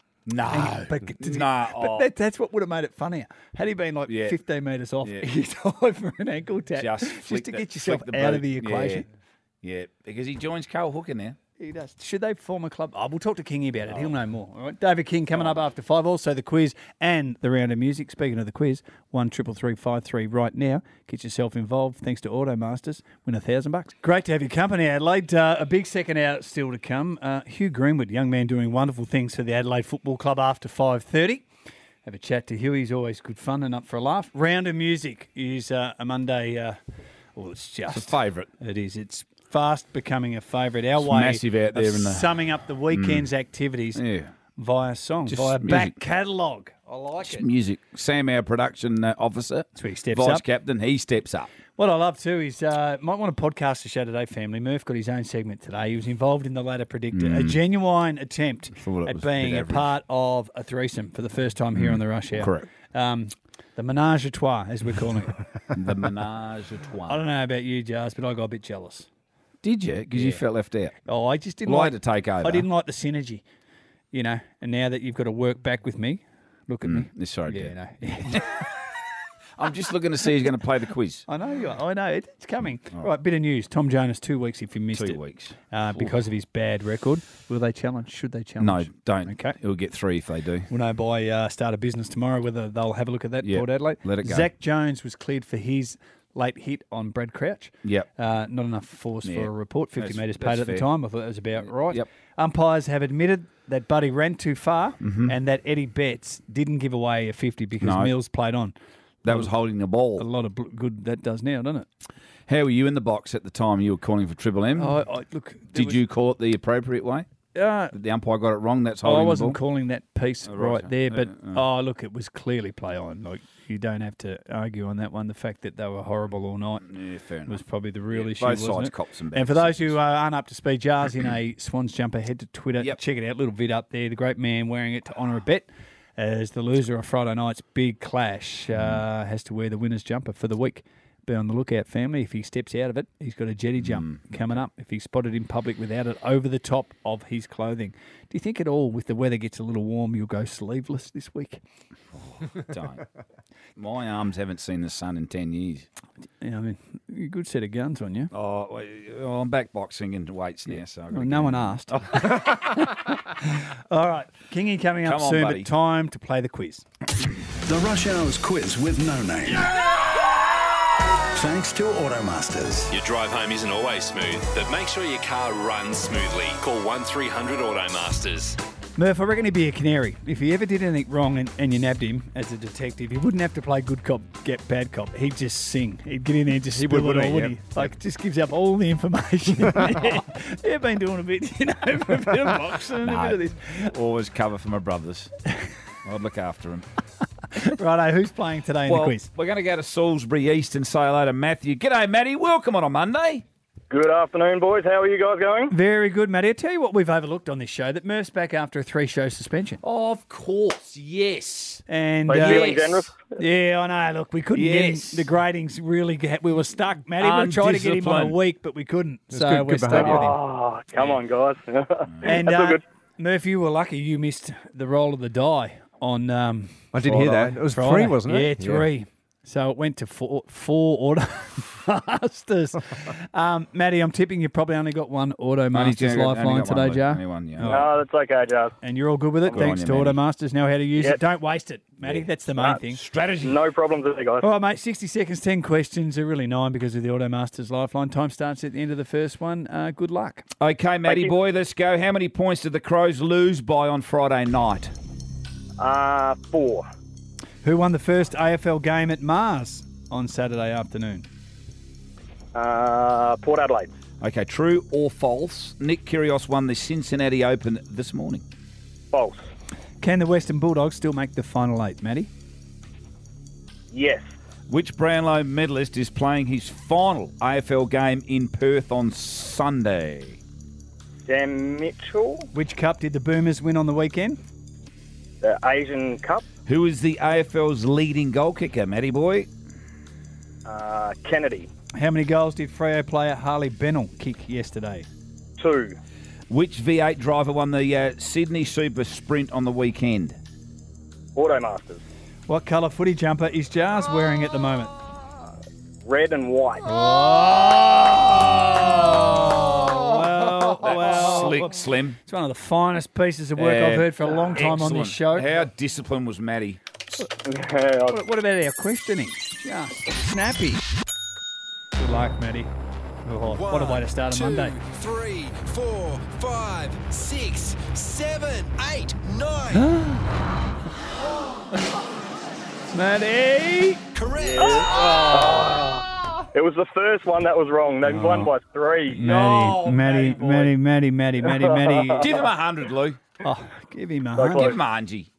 Speaker 2: No,
Speaker 1: but,
Speaker 2: no.
Speaker 1: but
Speaker 2: oh,
Speaker 1: that, that's what would have made it funnier. Had he been like
Speaker 2: Yeah.
Speaker 1: fifteen metres off,
Speaker 2: Yeah.
Speaker 1: he'd dive for an ankle tap
Speaker 2: just
Speaker 1: just
Speaker 2: flick
Speaker 1: to
Speaker 2: the-
Speaker 1: get yourself
Speaker 2: flick the
Speaker 1: out
Speaker 2: boot.
Speaker 1: of the equation.
Speaker 2: Yeah, yeah, because he joins Carl Hooker now.
Speaker 1: He does. Should they form a club? Oh, we'll talk to Kingy about it. He'll know more. All right. David King coming up after five. Also the quiz and the round of music. Speaking of the quiz, one triple three five three right now. Get yourself involved. Thanks to Automasters. Win a thousand bucks. Great to have your company, Adelaide. Uh, a big second out still to come. Uh, Hugh Greenwood, young man doing wonderful things for the Adelaide Football Club after five thirty. Have a chat to Hugh. He's always good fun and up for a laugh. Round of music is uh, a Monday. Uh, well, it's just
Speaker 2: It's a favourite.
Speaker 1: It is. It's fast becoming a favourite. Our
Speaker 2: It's
Speaker 1: way
Speaker 2: massive out there
Speaker 1: of
Speaker 2: in the-
Speaker 1: summing up the weekend's activities
Speaker 2: Yeah,
Speaker 1: via song,
Speaker 2: Just
Speaker 1: via
Speaker 2: music.
Speaker 1: back catalogue. I like
Speaker 2: just
Speaker 1: it.
Speaker 2: music. Sam, our production uh, officer,
Speaker 1: That's where he steps
Speaker 2: vice
Speaker 1: up.
Speaker 2: captain, he steps up.
Speaker 1: What I love too is uh, might want to podcast the show today, family. Murph got his own segment today. He was involved in the ladder predictor, a genuine attempt
Speaker 2: thought it
Speaker 1: at
Speaker 2: was a
Speaker 1: being
Speaker 2: bit
Speaker 1: a
Speaker 2: average.
Speaker 1: part of a threesome for the first time here on the Rush Hour.
Speaker 2: Correct.
Speaker 1: Um, the menage a trois, as we're calling it.
Speaker 2: The menage a
Speaker 1: I
Speaker 2: trois.
Speaker 1: don't know about you, Jars, but I got a bit jealous.
Speaker 2: Did you? Because you felt left out.
Speaker 1: Oh, I just didn't
Speaker 2: Well, I
Speaker 1: like
Speaker 2: had to take over.
Speaker 1: I didn't like the synergy, you know. And now that you've got to work back with me, look at me.
Speaker 2: Mm, sorry,
Speaker 1: Yeah,
Speaker 2: Dad.
Speaker 1: no.
Speaker 2: I'm just looking to see who's going to play the quiz.
Speaker 1: I know you are. I know it, it's coming. Right, bit of news. Tom Jonas, two weeks if you missed
Speaker 2: Two
Speaker 1: it,
Speaker 2: weeks.
Speaker 1: uh, because of his bad record. Will they challenge? Should they
Speaker 2: No,
Speaker 1: challenge?
Speaker 2: don't.
Speaker 1: Okay.
Speaker 2: He'll get three if they do.
Speaker 1: We'll know by uh, start of business tomorrow whether they'll have a look at that.
Speaker 2: Yep.
Speaker 1: Port Adelaide.
Speaker 2: Let it go.
Speaker 1: Zach Jones was cleared for his late hit on Brad Crouch.
Speaker 2: Yep.
Speaker 1: Uh, not enough force
Speaker 2: Yeah.
Speaker 1: for a report. fifty
Speaker 2: That's-
Speaker 1: metres
Speaker 2: that's
Speaker 1: paid at the
Speaker 2: fair.
Speaker 1: time. I thought that was about right.
Speaker 2: Yep.
Speaker 1: Umpires have admitted that Buddy ran too far
Speaker 2: Mm-hmm.
Speaker 1: and that Eddie Betts didn't give away a fifty because
Speaker 2: No.
Speaker 1: Mills played on.
Speaker 2: That was holding the
Speaker 1: A
Speaker 2: ball.
Speaker 1: lot of bl- good that does now, doesn't it?
Speaker 2: How were you in the box at the time you were calling for Triple M?
Speaker 1: I, I, look, there
Speaker 2: Did
Speaker 1: was-
Speaker 2: you call it the appropriate way?
Speaker 1: Uh,
Speaker 2: The umpire got it wrong. That's
Speaker 1: Oh,
Speaker 2: holding
Speaker 1: I wasn't
Speaker 2: the ball.
Speaker 1: calling that piece
Speaker 2: Oh,
Speaker 1: right,
Speaker 2: right.
Speaker 1: there,
Speaker 2: Uh,
Speaker 1: but
Speaker 2: uh.
Speaker 1: oh, look, it was clearly play on. Like you don't have to argue on that one. The fact that they were horrible all night
Speaker 2: Yeah, fair enough.
Speaker 1: was probably the real
Speaker 2: Yeah,
Speaker 1: issue.
Speaker 2: both
Speaker 1: wasn't
Speaker 2: sides
Speaker 1: it?
Speaker 2: copped some bad
Speaker 1: And for those
Speaker 2: decisions.
Speaker 1: who uh, aren't up to speed, Jars in a Swans jumper, head to Twitter,
Speaker 2: Yep.
Speaker 1: check it out. Little vid up there. The great man wearing it to honour a bet. As the loser of Friday night's big clash uh, has to wear the winner's jumper for the week. Be on the lookout, family. If he steps out of it, he's got a jetty jump coming up. If he's spotted in public without it over the top of his clothing. Do you think at all, with the weather gets a little warm, you'll go sleeveless this week?
Speaker 2: Don't. My arms haven't seen the sun in ten years.
Speaker 1: Yeah, I mean, a good set of guns on you.
Speaker 2: Oh, well, I'm back boxing into weights now, so I've got
Speaker 1: Well,
Speaker 2: to
Speaker 1: no
Speaker 2: get
Speaker 1: one
Speaker 2: in.
Speaker 1: asked. All right, Kingy coming up
Speaker 2: Come on,
Speaker 1: soon,
Speaker 2: buddy.
Speaker 1: but time to play the quiz.
Speaker 10: The Rush Hour's quiz with no name. Thanks to Automasters.
Speaker 9: Your drive home isn't always smooth, but make sure your car runs smoothly. Call one three hundred Automasters.
Speaker 1: Murph, I reckon he'd be a canary. If he ever did anything wrong and, and you nabbed him as a detective, he wouldn't have to play good cop, get bad cop. He'd just sing. He'd get in there and just
Speaker 3: He
Speaker 1: spill
Speaker 3: would,
Speaker 1: it
Speaker 3: wouldn't
Speaker 1: all,
Speaker 3: he?
Speaker 1: wouldn't
Speaker 3: Yep.
Speaker 1: he? Like, just gives up all the information. yeah, yeah, been doing a bit, you know, a bit of boxing and a bit of this.
Speaker 2: Always cover for my brothers. I'd look after them.
Speaker 1: Righto, who's playing today in
Speaker 2: Well,
Speaker 1: the quiz?
Speaker 2: we're going to go to Salisbury East and say hello to Matthew. G'day, Matty. Welcome on a Monday.
Speaker 11: Good afternoon, boys. How are you guys going?
Speaker 1: Very good, Matty. I tell you what we've overlooked on this show, that Murph's back after a three-show suspension.
Speaker 2: Of course, yes.
Speaker 1: And
Speaker 11: Are you
Speaker 1: uh,
Speaker 11: feeling generous?
Speaker 1: Yeah, I know. Look, we couldn't
Speaker 2: Yes.
Speaker 1: get him. The gradings really get, we were stuck. Matty, we tried to get him on a
Speaker 2: Undisciplined.
Speaker 1: week, but we couldn't.
Speaker 3: It's
Speaker 1: so
Speaker 3: good-
Speaker 1: we're
Speaker 3: good
Speaker 1: stuck
Speaker 3: behaviour.
Speaker 1: with him.
Speaker 11: Oh, come on, guys.
Speaker 1: And
Speaker 11: That's all
Speaker 1: uh,
Speaker 11: good.
Speaker 1: Murph, you were lucky you missed the roll of the die on um,
Speaker 3: I did hear that. It was
Speaker 1: Friday.
Speaker 3: three, wasn't it?
Speaker 1: Yeah, three. So it went to four, four Automasters. um, Matty, I'm tipping you probably only got one Automasters lifeline today, Jar.
Speaker 2: Anyone, yeah.
Speaker 1: Oh.
Speaker 11: No, that's okay, Jar.
Speaker 1: And you're all good with it?
Speaker 2: Good on
Speaker 1: Thanks
Speaker 2: you,
Speaker 1: to
Speaker 2: Matty.
Speaker 1: Automasters. Know how to use
Speaker 11: Yep.
Speaker 1: it. Don't waste it, Matty. That's the main
Speaker 11: Right.
Speaker 1: thing.
Speaker 2: Strategy.
Speaker 11: No problems there, guys.
Speaker 1: All right, mate, sixty seconds, ten questions. They're really nine because of the Automasters lifeline. Time starts at the end of the first one. Uh, good luck.
Speaker 2: Okay, Matty
Speaker 11: you.
Speaker 2: boy, let's go. How many points did the Crows lose by on Friday night?
Speaker 11: Uh, four.
Speaker 1: Who won the first A F L game at Mars on Saturday afternoon?
Speaker 11: Uh, Port Adelaide.
Speaker 2: Okay, true or false? Nick Kyrgios won the Cincinnati Open this morning.
Speaker 11: False.
Speaker 1: Can the Western Bulldogs still make the final eight, Matty?
Speaker 11: Yes.
Speaker 2: Which Brownlow medalist is playing his final A F L game in Perth on Sunday?
Speaker 11: Dan Mitchell.
Speaker 1: Which cup did the Boomers win on the weekend?
Speaker 11: The Asian Cup.
Speaker 2: Who is the A F L's leading goal kicker, Matty boy?
Speaker 11: Uh, Kennedy.
Speaker 1: How many goals did Freo player Harley Bennell kick yesterday?
Speaker 11: Two.
Speaker 2: Which V eight driver won the uh, Sydney Super Sprint on the weekend?
Speaker 11: Automasters.
Speaker 1: What colour footy jumper is Jars wearing at the moment?
Speaker 11: Red and white.
Speaker 1: Oh, well, well.
Speaker 2: Slick, Slim.
Speaker 1: It's one of the finest pieces of work
Speaker 2: Yeah.
Speaker 1: I've heard for a long time on this show.
Speaker 2: How disciplined was Matty?
Speaker 1: What, what about our questioning? Just snappy. Good luck, Matty. Oh, what a way to start a
Speaker 9: two,
Speaker 1: Monday.
Speaker 9: Three, four, five, six, seven, eight, nine.
Speaker 1: Matty!
Speaker 9: Correct.
Speaker 11: It was the first one that was wrong. They won by three.
Speaker 1: Matty, Matty, Matty, Matty, Matty, Matty, Matty.
Speaker 2: Give him a hundred, Lou.
Speaker 1: Oh, give him a
Speaker 11: So
Speaker 1: hundred.
Speaker 11: close.
Speaker 2: Give him a Angie.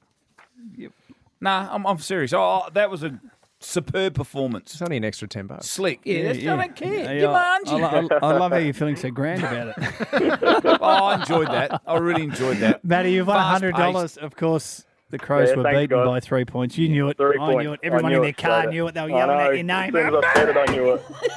Speaker 2: Nah, I'm, I'm serious. Oh, that was a superb performance.
Speaker 3: It's only an extra ten bucks.
Speaker 2: Slick. Yeah, that's, I don't care.
Speaker 1: Yeah,
Speaker 2: Give him a
Speaker 1: I,
Speaker 2: Angie.
Speaker 1: I, I love how you're feeling so grand about it.
Speaker 2: Oh, I enjoyed that. I really enjoyed that.
Speaker 1: Matty, you've won one hundred dollars.
Speaker 2: Fast-paced.
Speaker 1: Of course, the Crows
Speaker 11: Yeah,
Speaker 1: were
Speaker 11: thanks,
Speaker 1: beaten
Speaker 11: guys.
Speaker 1: by three points. You knew it.
Speaker 11: Three
Speaker 1: I
Speaker 11: points.
Speaker 1: knew it. Everyone
Speaker 11: I
Speaker 1: in
Speaker 11: knew
Speaker 1: their
Speaker 11: it
Speaker 1: car
Speaker 11: straight
Speaker 1: knew it. They were
Speaker 11: I
Speaker 1: yelling
Speaker 11: know.
Speaker 1: at your name.
Speaker 11: As soon as I said it, I knew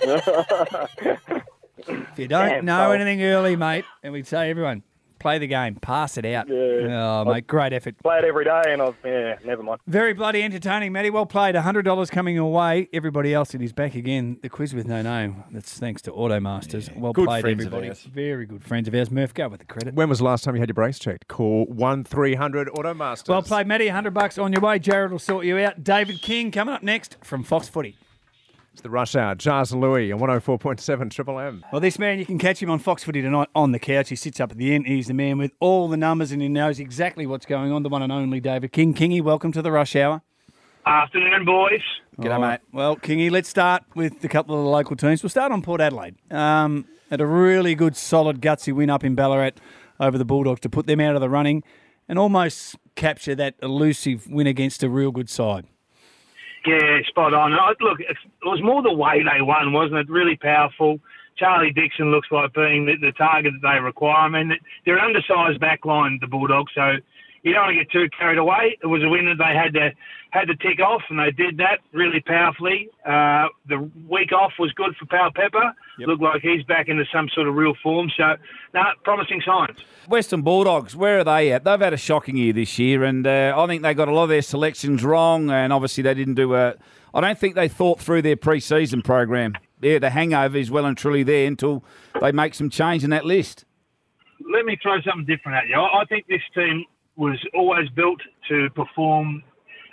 Speaker 11: it.
Speaker 1: If you don't
Speaker 11: Damn,
Speaker 1: know
Speaker 11: pal.
Speaker 1: anything early, mate, and we'd say, everyone, play the game, pass it out.
Speaker 11: Yeah.
Speaker 1: Oh, mate, great effort.
Speaker 11: Play it every day, and I've yeah, never mind.
Speaker 1: Very bloody entertaining, Matty. Well played. one hundred dollars coming your way. Everybody else, it is back again. The quiz with no name. That's thanks to Automasters. Well
Speaker 2: Good
Speaker 1: played,
Speaker 2: friends of
Speaker 1: everybody.
Speaker 2: ours.
Speaker 1: Very good friends of ours. Murph, go with the credit.
Speaker 3: When was the last time you had your brakes checked? Call one three hundred Automasters.
Speaker 1: Well played, Matty. one hundred bucks on your way. Jared will sort you out. David King coming up next from Fox Footy.
Speaker 3: It's the Rush Hour. Jars and Louie on one oh four point seven Triple M.
Speaker 1: Well, this man, you can catch him on Fox Footy tonight on the couch. He sits up at the end. He's the man with all the numbers and he knows exactly what's going on. The one and only David King. Kingy, welcome to the Rush Hour.
Speaker 12: Afternoon, boys.
Speaker 2: G'day,
Speaker 1: All right.
Speaker 2: mate.
Speaker 1: Well, Kingy, let's start with a couple of the local teams. We'll start on Port Adelaide. Um, had a really good, solid, gutsy win up in Ballarat over the Bulldogs to put them out of the running and almost capture that elusive win against a real good side.
Speaker 12: Yeah, spot on. I- Look, it was more the way they won, wasn't it? Really powerful. Charlie Dixon looks like being the, the target that they require. I mean, they're an undersized backline, the Bulldogs, so you don't want to get too carried away. It was a win that they had to had to tick off, and they did that really powerfully. Uh, the week off was good for Pal Pepper.
Speaker 2: Yep.
Speaker 12: Looked like he's back into some sort of real form. So, no, promising signs.
Speaker 2: Western Bulldogs, where are they at? They've had a shocking year this year, and uh, I think they got a lot of their selections wrong, and obviously they didn't do a... I don't think they thought through their pre-season program. Yeah, the hangover is well and truly there until they make some change in that list.
Speaker 12: Let me throw something different at you. I I think this team was always built to perform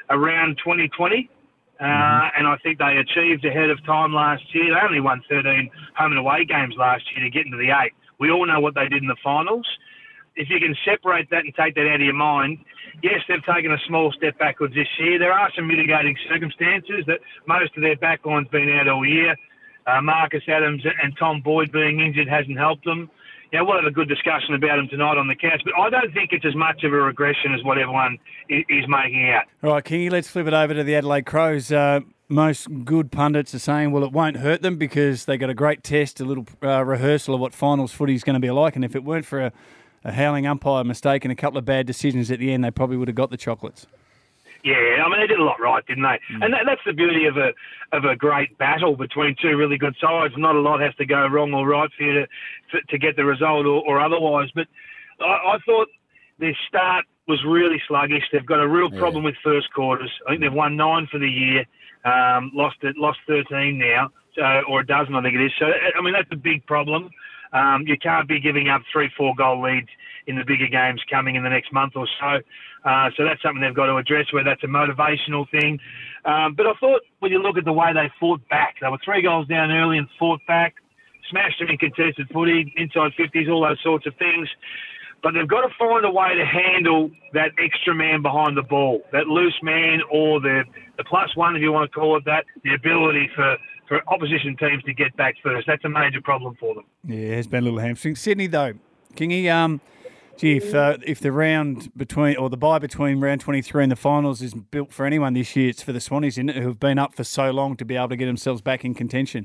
Speaker 12: around twenty twenty. Uh, mm-hmm. And I think they achieved ahead of time last year. They only won thirteen home and away games last year to get into the eight. We all know what they did in the finals. If you can separate that and take that out of your mind, yes, they've taken a small step backwards this year. There are some mitigating circumstances that most of their backline's been out all year. Uh, Marcus Adams and Tom Boyd being injured hasn't helped them. Yeah, we'll have a good discussion about them tonight on the couch, but I don't think it's as much of a regression as what everyone is, is making out.
Speaker 1: All right, Kingy, let's flip it over to the Adelaide Crows. Uh, most good pundits are saying, well, it won't hurt them because they got a great test, a little uh, rehearsal of what finals footy is going to be like, and if it weren't for a, a howling umpire mistake and a couple of bad decisions at the end, they probably would have got the chocolates.
Speaker 12: Yeah, I mean, they did a lot right, didn't they? Mm. And that, that's the beauty of a of a great battle between two really good sides. Not a lot has to go wrong or right for you to for, to get the result or, or otherwise. But I, I thought their start was really sluggish. They've got a real problem yeah. with first quarters. I think they've won nine for the year, um, lost it, lost thirteen now, so or a dozen, I think it is. So, I mean, that's a big problem. Um, you can't be giving up three, four goal leads in the bigger games coming in the next month or so. Uh, so that's something they've got to address, where that's a motivational thing. Um, but I thought when you look at the way they fought back, they were three goals down early and fought back, smashed them in contested footy, inside fifties, all those sorts of things. But they've got to find a way to handle that extra man behind the ball, that loose man or the, the plus one, if you want to call it that, the ability for, for opposition teams to get back first. That's a major problem for them.
Speaker 1: Yeah, it's been a little hamstring. Sydney, though, Kingy, um, gee, if, uh, if the round between, or the bye between round twenty-three and the finals is built for anyone this year, it's for the Swannies, isn't it, who have been up for so long to be able to get themselves back in contention.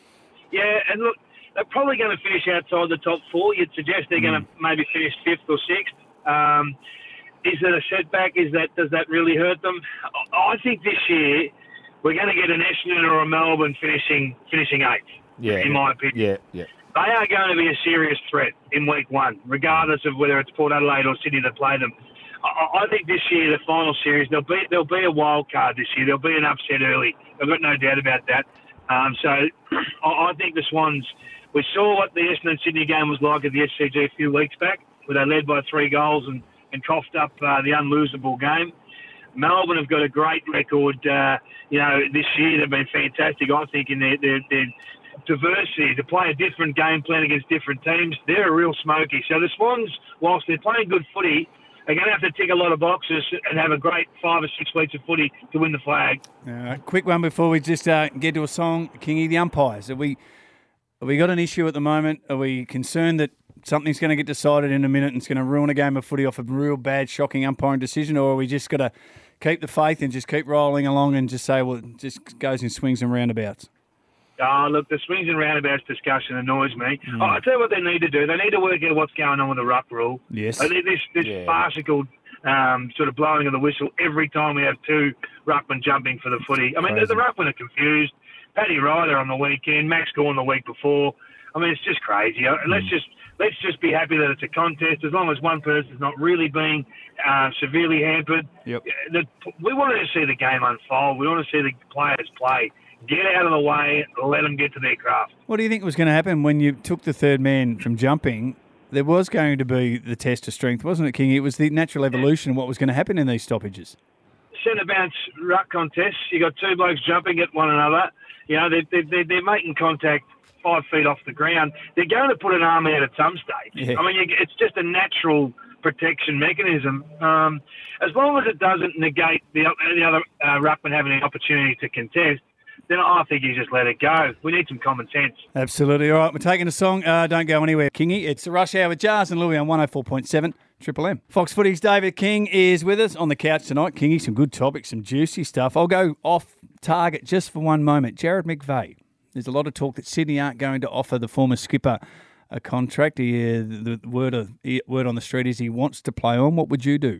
Speaker 12: Yeah, and look, they're probably going to finish outside the top four. You'd suggest they're mm. going to maybe finish fifth or sixth. Um, is it a setback? Is that Does that really hurt them? I think this year we're going to get an Essendon or a Melbourne finishing finishing eighth,
Speaker 2: yeah,
Speaker 12: in my opinion.
Speaker 2: Yeah, yeah.
Speaker 12: They are going to be a serious threat in week one, regardless of whether it's Port Adelaide or Sydney that play them. I, I think this year, the final series, there'll be there'll be a wild card this year. There'll be an upset early. I've got no doubt about that. Um, so I, I think the Swans, we saw what the Essendon-Sydney game was like at the S C G a few weeks back, where they led by three goals and, and coughed up uh, the unlosable game. Melbourne have got a great record, uh, you know, this year. They've been fantastic, I think, in their, their, their diversity to play a different game plan against different teams. They're a real smoky. So the Swans, whilst they're playing good footy, they're going to have to tick a lot of boxes and have a great five or six weeks of footy to win the flag.
Speaker 1: Uh, quick one before we just uh, get to a song. Kingy, the umpires. Have we, have we got an issue at the moment? Are we concerned that something's going to get decided in a minute and it's going to ruin a game of footy off a real bad, shocking umpiring decision? Or are we just got to keep the faith and just keep rolling along and just say, well, it just goes in swings and roundabouts?
Speaker 12: Oh, look, the swings and roundabouts discussion annoys me.
Speaker 1: Mm.
Speaker 12: Oh, I'll tell you what they need to do. They need to work out what's going on with the ruck rule.
Speaker 1: Yes.
Speaker 12: I think this this
Speaker 1: Yeah.
Speaker 12: farcical um, sort of blowing of the whistle every time we have two ruckmen jumping for the footy. I mean, the,
Speaker 1: Crazy.
Speaker 12: the ruckmen are confused. Paddy Ryder on the weekend, Max Gorn the week before. I mean, it's just crazy. Mm. Let's just let's just be happy that it's a contest as long as one person's not really being uh, severely hampered.
Speaker 1: Yep.
Speaker 12: The, we want to see the game unfold. We want to see the players play. Get out of the way, let them get to their craft.
Speaker 1: What do you think was going to happen when you took the third man from jumping? There was going to be the test of strength, wasn't it, King? It was the natural evolution of what was going to happen in these stoppages.
Speaker 12: Centre bounce ruck contests, you got two blokes jumping at one another. You know, they're, they're, they're making contact five feet off the ground. They're going to put an arm out at some stage.
Speaker 1: Yeah.
Speaker 12: I mean, you, it's just a natural protection mechanism. Um, as long as it doesn't negate the, the other uh, ruckman having an opportunity to contest, then I think you just let it go. We need some common sense.
Speaker 1: Absolutely. All right, we're taking a song. Uh, don't go anywhere, Kingy. It's the Rush Hour with Jars and Louis on one oh four point seven Triple M. Fox Footy's David King is with us on the couch tonight. Kingy, some good topics, some juicy stuff. I'll go off target just for one moment. Jared McVeigh. There's a lot of talk that Sydney aren't going to offer the former skipper a contract. He, uh, the word, of, word on the street is he wants to play on. What would you do?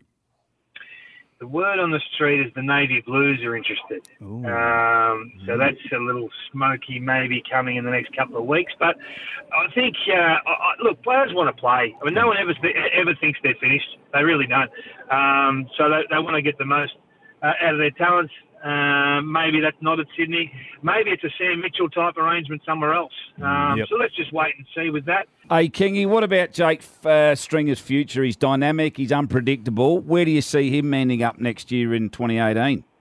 Speaker 12: The word on the street is the Navy Blues are interested. Um, so that's a little smoky maybe coming in the next couple of weeks. But I think, uh, I, look, players want to play. I mean, no one ever ever thinks they're finished. They really don't. Um, so they, they want to get the most uh, out of their talents. Uh, maybe that's not at Sydney. Maybe it's a Sam Mitchell type arrangement somewhere else. Um,
Speaker 2: Yep.
Speaker 12: So let's just wait and see with that.
Speaker 2: Hey, Kingy, what about Jake uh, Stringer's future? He's dynamic, he's unpredictable. Where do you see him ending up next year in twenty eighteen?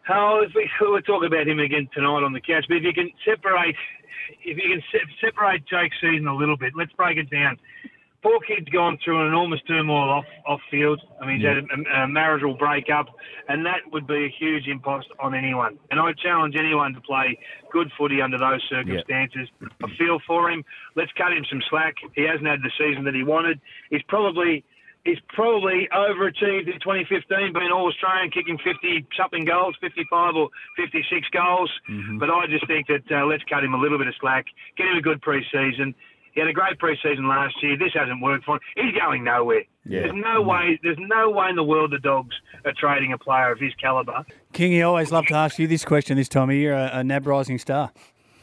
Speaker 12: Oh, if we, we'll talk about him again tonight on the couch. But if you can separate, if you can se- separate Jake's season a little bit, let's break it down. Poor kid's gone through an enormous turmoil off off field. I mean, he's
Speaker 2: Yeah.
Speaker 12: had a, a marital breakup, and that would be a huge impost on anyone. And I challenge anyone to play good footy under those circumstances. I feel for him. Let's cut him some slack. He hasn't had the season that he wanted. He's probably he's probably overachieved in twenty fifteen, being All-Australian, kicking fifty-something goals, fifty-five or fifty-six goals.
Speaker 2: Mm-hmm.
Speaker 12: But I just think that uh, let's cut him a little bit of slack, get him a good pre-season. He had a great pre-season last year. This hasn't worked for him. He's going nowhere.
Speaker 2: Yeah.
Speaker 12: There's no way. There's no way in the world the Dogs are trading a player of his calibre.
Speaker 1: Kingy, I always love to ask you this question this time of year, a, a N A B Rising Star.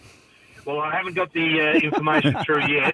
Speaker 12: Well, I haven't got the uh, information through yet.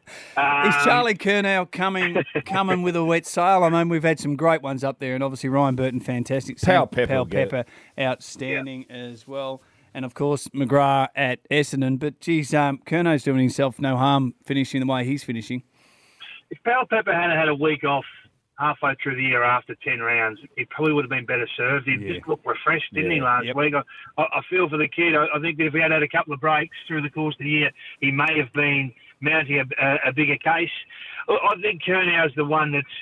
Speaker 12: Um,
Speaker 1: Is Charlie Curnow coming coming with a wet sail? I mean, we've had some great ones up there, and obviously Ryan Burton, fantastic.
Speaker 2: Powell
Speaker 1: Sam
Speaker 2: Pepper will get
Speaker 1: Pepper, outstanding as well. And, of course, McGrath at Essendon. But, geez, um, Curnow's doing himself no harm finishing the way he's finishing.
Speaker 12: If Powell Pepper had had a week off halfway through the year after ten rounds, he probably would have been better served. He
Speaker 1: Yeah.
Speaker 12: just looked refreshed, didn't he,
Speaker 1: Yeah.
Speaker 12: last
Speaker 1: Yep.
Speaker 12: week? I, I feel for the kid. I, I think that if he had had a couple of breaks through the course of the year, he may have been mounting a, a, a bigger case. I I think Curnow's the one that's...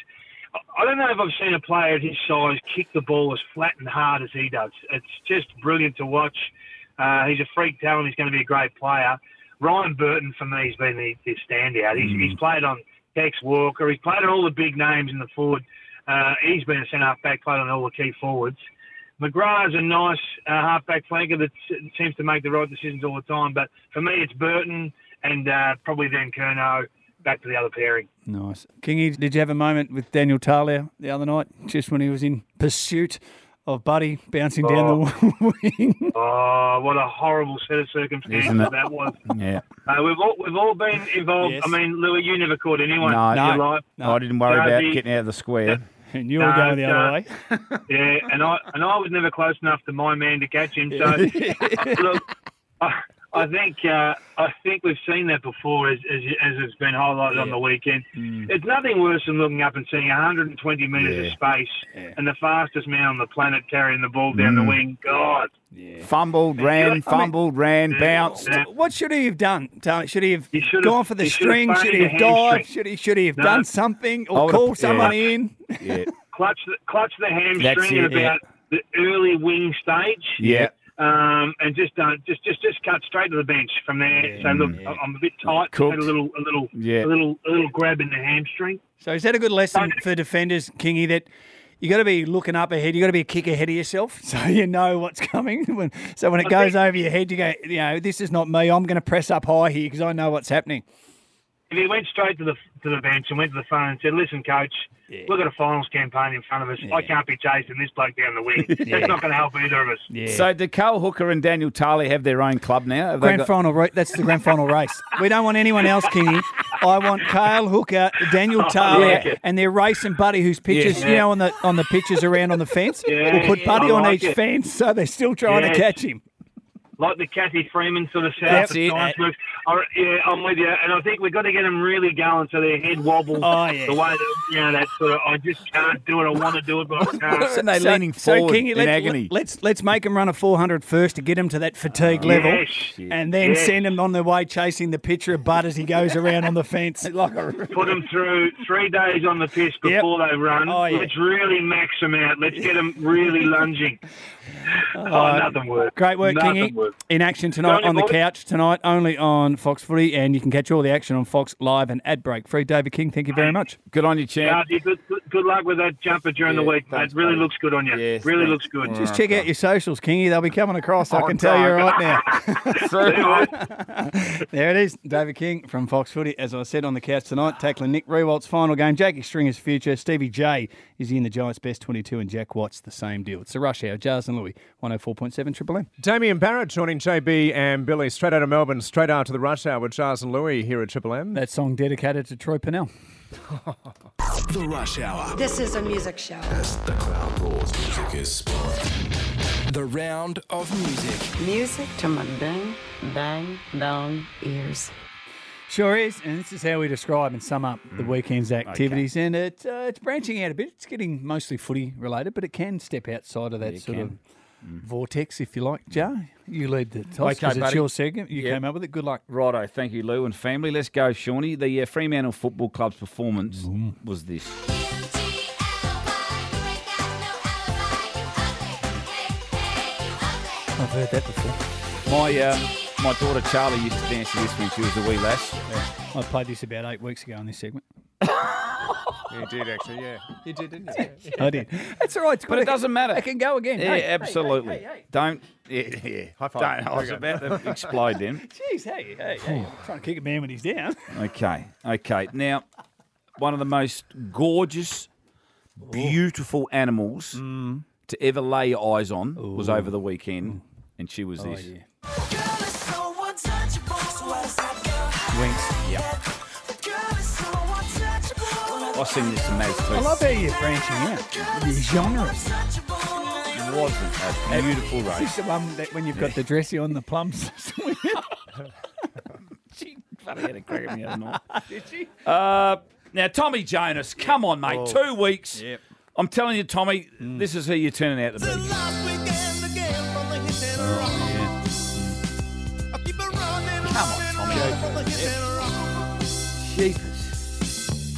Speaker 12: I don't know if I've seen a player of his size kick the ball as flat and hard as he does. It's just brilliant to watch. Uh, he's a freak talent. He's going to be a great player. Ryan Burton, for me, has been the, the standout. He's,
Speaker 2: Mm.
Speaker 12: he's played on Tex Walker. He's played on all the big names in the forward. Uh, he's been a centre-half-back, played on all the key forwards. McGrath's a nice uh, half-back flanker that s- seems to make the right decisions all the time. But for me, it's Burton and uh, probably then Curnow back to the other pairing.
Speaker 1: Nice. Kingy, did you have a moment with Daniel Talia the other night, just when he was in pursuit of Buddy bouncing down the wing?
Speaker 12: Oh, what a horrible set of circumstances
Speaker 2: Isn't it?
Speaker 12: that was.
Speaker 2: Yeah.
Speaker 12: Uh, we've all we've all been involved.
Speaker 1: Yes.
Speaker 12: I mean, Louis, you never caught anyone
Speaker 2: No,
Speaker 12: in your
Speaker 2: no,
Speaker 12: life.
Speaker 2: I didn't worry
Speaker 12: No,
Speaker 2: about
Speaker 12: the-
Speaker 2: getting out of the square.
Speaker 1: And you were
Speaker 12: No,
Speaker 1: going the
Speaker 12: no.
Speaker 1: other way.
Speaker 12: Yeah, and I and I was never close enough to my man to catch him. So look, I, I think uh, I think we've seen that before, as as, as it's been highlighted on the weekend. It's nothing worse than looking up and seeing one hundred twenty metres
Speaker 2: Yeah.
Speaker 12: of space and the fastest man on the planet carrying the ball down the wing. God,
Speaker 2: Fumbled, ran, fumbled, ran, bounced.
Speaker 12: Yeah.
Speaker 1: What should he have done, Talia? Should he have
Speaker 12: He should have-
Speaker 1: gone for the
Speaker 12: he should have
Speaker 1: string? Should he
Speaker 12: feigned
Speaker 1: have
Speaker 12: a
Speaker 1: dived?
Speaker 12: hamstring.
Speaker 1: Should he should he have
Speaker 12: No.
Speaker 1: done something
Speaker 2: I
Speaker 1: or
Speaker 2: would've-
Speaker 1: called someone
Speaker 2: yeah.
Speaker 1: in?
Speaker 2: Yeah.
Speaker 12: clutch the, clutch the
Speaker 2: That's
Speaker 12: hamstring
Speaker 2: it,
Speaker 12: at about the early wing stage.
Speaker 2: Yeah.
Speaker 12: Um, and just don't just just just cut straight to the bench from there. So look, I- I'm a bit tight.
Speaker 2: Cooked.
Speaker 12: Had a little a little
Speaker 2: Yeah.
Speaker 12: a little a little grab in the hamstring.
Speaker 1: So is that a good lesson for defenders, Kingy, that you got to be looking up ahead. You got to be a kick ahead of yourself, so you know what's coming. When, so when it
Speaker 12: I
Speaker 1: goes
Speaker 12: think-
Speaker 1: over your head, you go, you know, this is not me. I'm going to press up high here because I know what's happening.
Speaker 12: If he went straight to the to the bench and went to the phone and said, "Listen, coach, we've got a finals campaign in front of us. I can't be chasing this bloke down the wing. That's not going to help either of us."
Speaker 1: Yeah.
Speaker 2: So do Carl Hooker and Daniel Talia have their own club now? Have they
Speaker 1: Grand
Speaker 2: got-
Speaker 1: final, ra- that's the grand final race. We don't want anyone else, Kingy. I want Cale Hooker, Daniel Talia,
Speaker 12: like it.
Speaker 1: and their racing buddy whose pictures,
Speaker 12: Yeah.
Speaker 1: you know, on the on the pictures around on the fence.
Speaker 12: Yeah,
Speaker 1: we'll put
Speaker 12: yeah,
Speaker 1: Buddy
Speaker 12: I
Speaker 1: on
Speaker 12: like
Speaker 1: each
Speaker 12: it.
Speaker 1: fence, so they're still trying
Speaker 12: Yes.
Speaker 1: to catch him.
Speaker 12: Like the Kathy Freeman sort of
Speaker 1: That's
Speaker 12: setup
Speaker 1: it.
Speaker 12: at Science Works. I- Yeah, I'm with you. And I think we've got to get them really going so their head wobbles
Speaker 1: Oh, yeah.
Speaker 12: the way that, you know, that sort of, I just can't do it. I want to do it, but I can't.
Speaker 2: Aren't they leaning forward
Speaker 1: Kingy,
Speaker 2: in
Speaker 1: let's,
Speaker 2: agony?
Speaker 1: Let's let's make them run a four hundred first to get them to that fatigue level,
Speaker 12: Yes.
Speaker 1: and then
Speaker 12: Yes.
Speaker 1: send them on their way chasing the picture of Bud as he goes around on the fence. Like a,
Speaker 12: Put them through three days on the piss before they run.
Speaker 1: Oh, yeah.
Speaker 12: Let's really max them out. Let's get them really lunging. Oh, nothing works.
Speaker 1: Great work,
Speaker 12: Nothing
Speaker 1: Kingy.
Speaker 12: works.
Speaker 1: In action tonight
Speaker 12: Go on,
Speaker 1: on the
Speaker 12: boys.
Speaker 1: couch tonight, only on Fox Footy, and you can catch all the action on Fox Live and ad break free. David King, thank you very much.
Speaker 2: Good on you, champ.
Speaker 12: Darcy, good, good, good luck with that jumper during the
Speaker 2: Yeah,
Speaker 12: week.
Speaker 2: thanks,
Speaker 12: It really
Speaker 2: buddy.
Speaker 12: looks good on you.
Speaker 2: Yes,
Speaker 12: really
Speaker 2: thanks.
Speaker 12: looks good.
Speaker 1: Just check out your socials, Kingy. They'll be coming across, I
Speaker 2: On
Speaker 1: can tell you
Speaker 2: time.
Speaker 1: right now. There it is, David King from Fox Footy. As I said, on the couch tonight, tackling Nick Rewalt's final game. Jackie Stringer's future. Stevie J is in the Giants' best twenty-two, and Jack Watts the same deal. It's the Rush Hour. Jars and Louis, one oh four point seven Triple M.
Speaker 3: Damien Barrett joining J B and Billy straight out of Melbourne, straight after the rush hour with Charles and Louis here at Triple M.
Speaker 1: That song dedicated to Troy Pennell.
Speaker 10: The Rush Hour.
Speaker 13: This is a music show.
Speaker 10: As the crowd roars, music is sport. The round of music.
Speaker 13: Music to my ding, dang, dong ears.
Speaker 1: Sure is, and this is how we describe and sum up the weekend's activities. And it, uh, it's branching out a bit. It's getting mostly footy related, but it can step outside of that
Speaker 2: It
Speaker 1: sort
Speaker 2: can.
Speaker 1: of vortex, if you like. Joe, you lead the toss
Speaker 2: Okay,
Speaker 1: because it's
Speaker 2: buddy.
Speaker 1: your segment. You
Speaker 2: Yep.
Speaker 1: came up with it. Good luck.
Speaker 2: Righto, thank you, Lou and family. Let's go, Shawnee. The uh, Fremantle Football Club's performance was this.
Speaker 1: I've heard that before.
Speaker 2: My um, my daughter Charlie used to dance to this when she was a wee lass.
Speaker 1: I played this about eight weeks ago on this segment.
Speaker 3: You did, actually, yeah. You did, didn't you?
Speaker 1: I did. That's all right. It's
Speaker 2: But
Speaker 1: good.
Speaker 2: it doesn't matter.
Speaker 1: It can go again.
Speaker 2: Yeah,
Speaker 1: Hey, hey,
Speaker 2: absolutely.
Speaker 1: hey, hey, hey.
Speaker 2: Don't. Yeah, yeah.
Speaker 3: High five.
Speaker 2: Don't. I was
Speaker 3: There we
Speaker 2: about
Speaker 3: go.
Speaker 2: to explode then.
Speaker 1: Jeez, hey, hey, hey. Trying to kick a man when he's down.
Speaker 2: Okay, okay. Now, one of the most gorgeous, beautiful animals to ever lay your eyes on was over the weekend, and she was this.
Speaker 1: yeah. Winks.
Speaker 2: Yep. I sing this to Maz too.
Speaker 1: I love how you're branching out. The genres.
Speaker 2: It wasn't a beautiful
Speaker 1: Is
Speaker 2: race.
Speaker 1: this the one that when you've got the dressy on the plums?
Speaker 2: She bloody had a crack at me the other night.
Speaker 1: Did she?
Speaker 2: Uh, now, Tommy Jonas, come on, mate. Two weeks.
Speaker 1: Yep.
Speaker 2: I'm telling you, Tommy, this is who you're turning out to be. Come on, Tommy. Jeepers.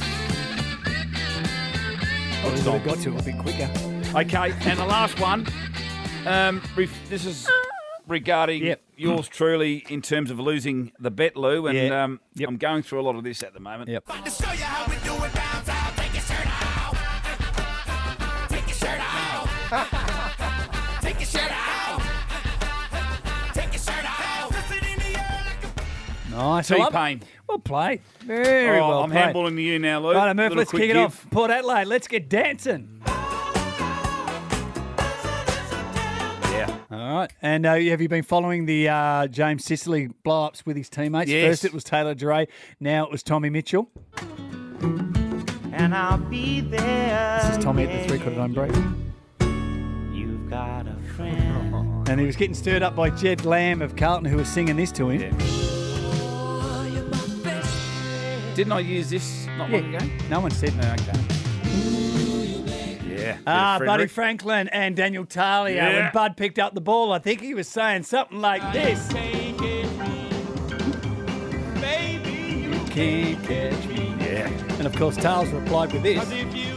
Speaker 1: I would have got to it a bit quicker.
Speaker 2: Okay, and the last one. Um, ref- this is regarding
Speaker 1: Yep.
Speaker 2: yours truly in terms of losing the bet, Lou, and
Speaker 1: Yeah.
Speaker 2: um,
Speaker 1: Yep.
Speaker 2: I'm going through a lot of this at the moment.
Speaker 1: Yep. Nice. I love it.
Speaker 2: T-Pain.
Speaker 1: Well played. Very
Speaker 2: Oh,
Speaker 1: well
Speaker 2: I'm
Speaker 1: played.
Speaker 2: handballing you now, Lou.
Speaker 1: Right, Murph,
Speaker 2: Little
Speaker 1: let's
Speaker 2: quick
Speaker 1: kick it
Speaker 2: give.
Speaker 1: off. Port Adelaide, let's get dancing.
Speaker 2: Yeah.
Speaker 1: All right. And uh, have you been following the uh, James Sicily blow-ups with his teammates?
Speaker 2: Yes.
Speaker 1: First it was Taylor Duray. Now it was Tommy Mitchell.
Speaker 14: And I'll be there.
Speaker 1: This is Tommy at the three-quarter dome break.
Speaker 14: You've got a friend.
Speaker 1: And he was getting stirred up by Jed Lamb of Carlton, who was singing this to him.
Speaker 2: Didn't I use this not
Speaker 1: Yeah.
Speaker 2: long ago?
Speaker 1: No one said no.
Speaker 2: Okay. Yeah.
Speaker 1: Ah,
Speaker 2: Bit of
Speaker 1: Buddy
Speaker 2: Frederick.
Speaker 1: Franklin and Daniel Talia.
Speaker 2: Yeah.
Speaker 1: When Bud picked up the ball, I think he was saying something like this. You can't catch me.
Speaker 2: Yeah.
Speaker 1: And of course, Tales replied with this.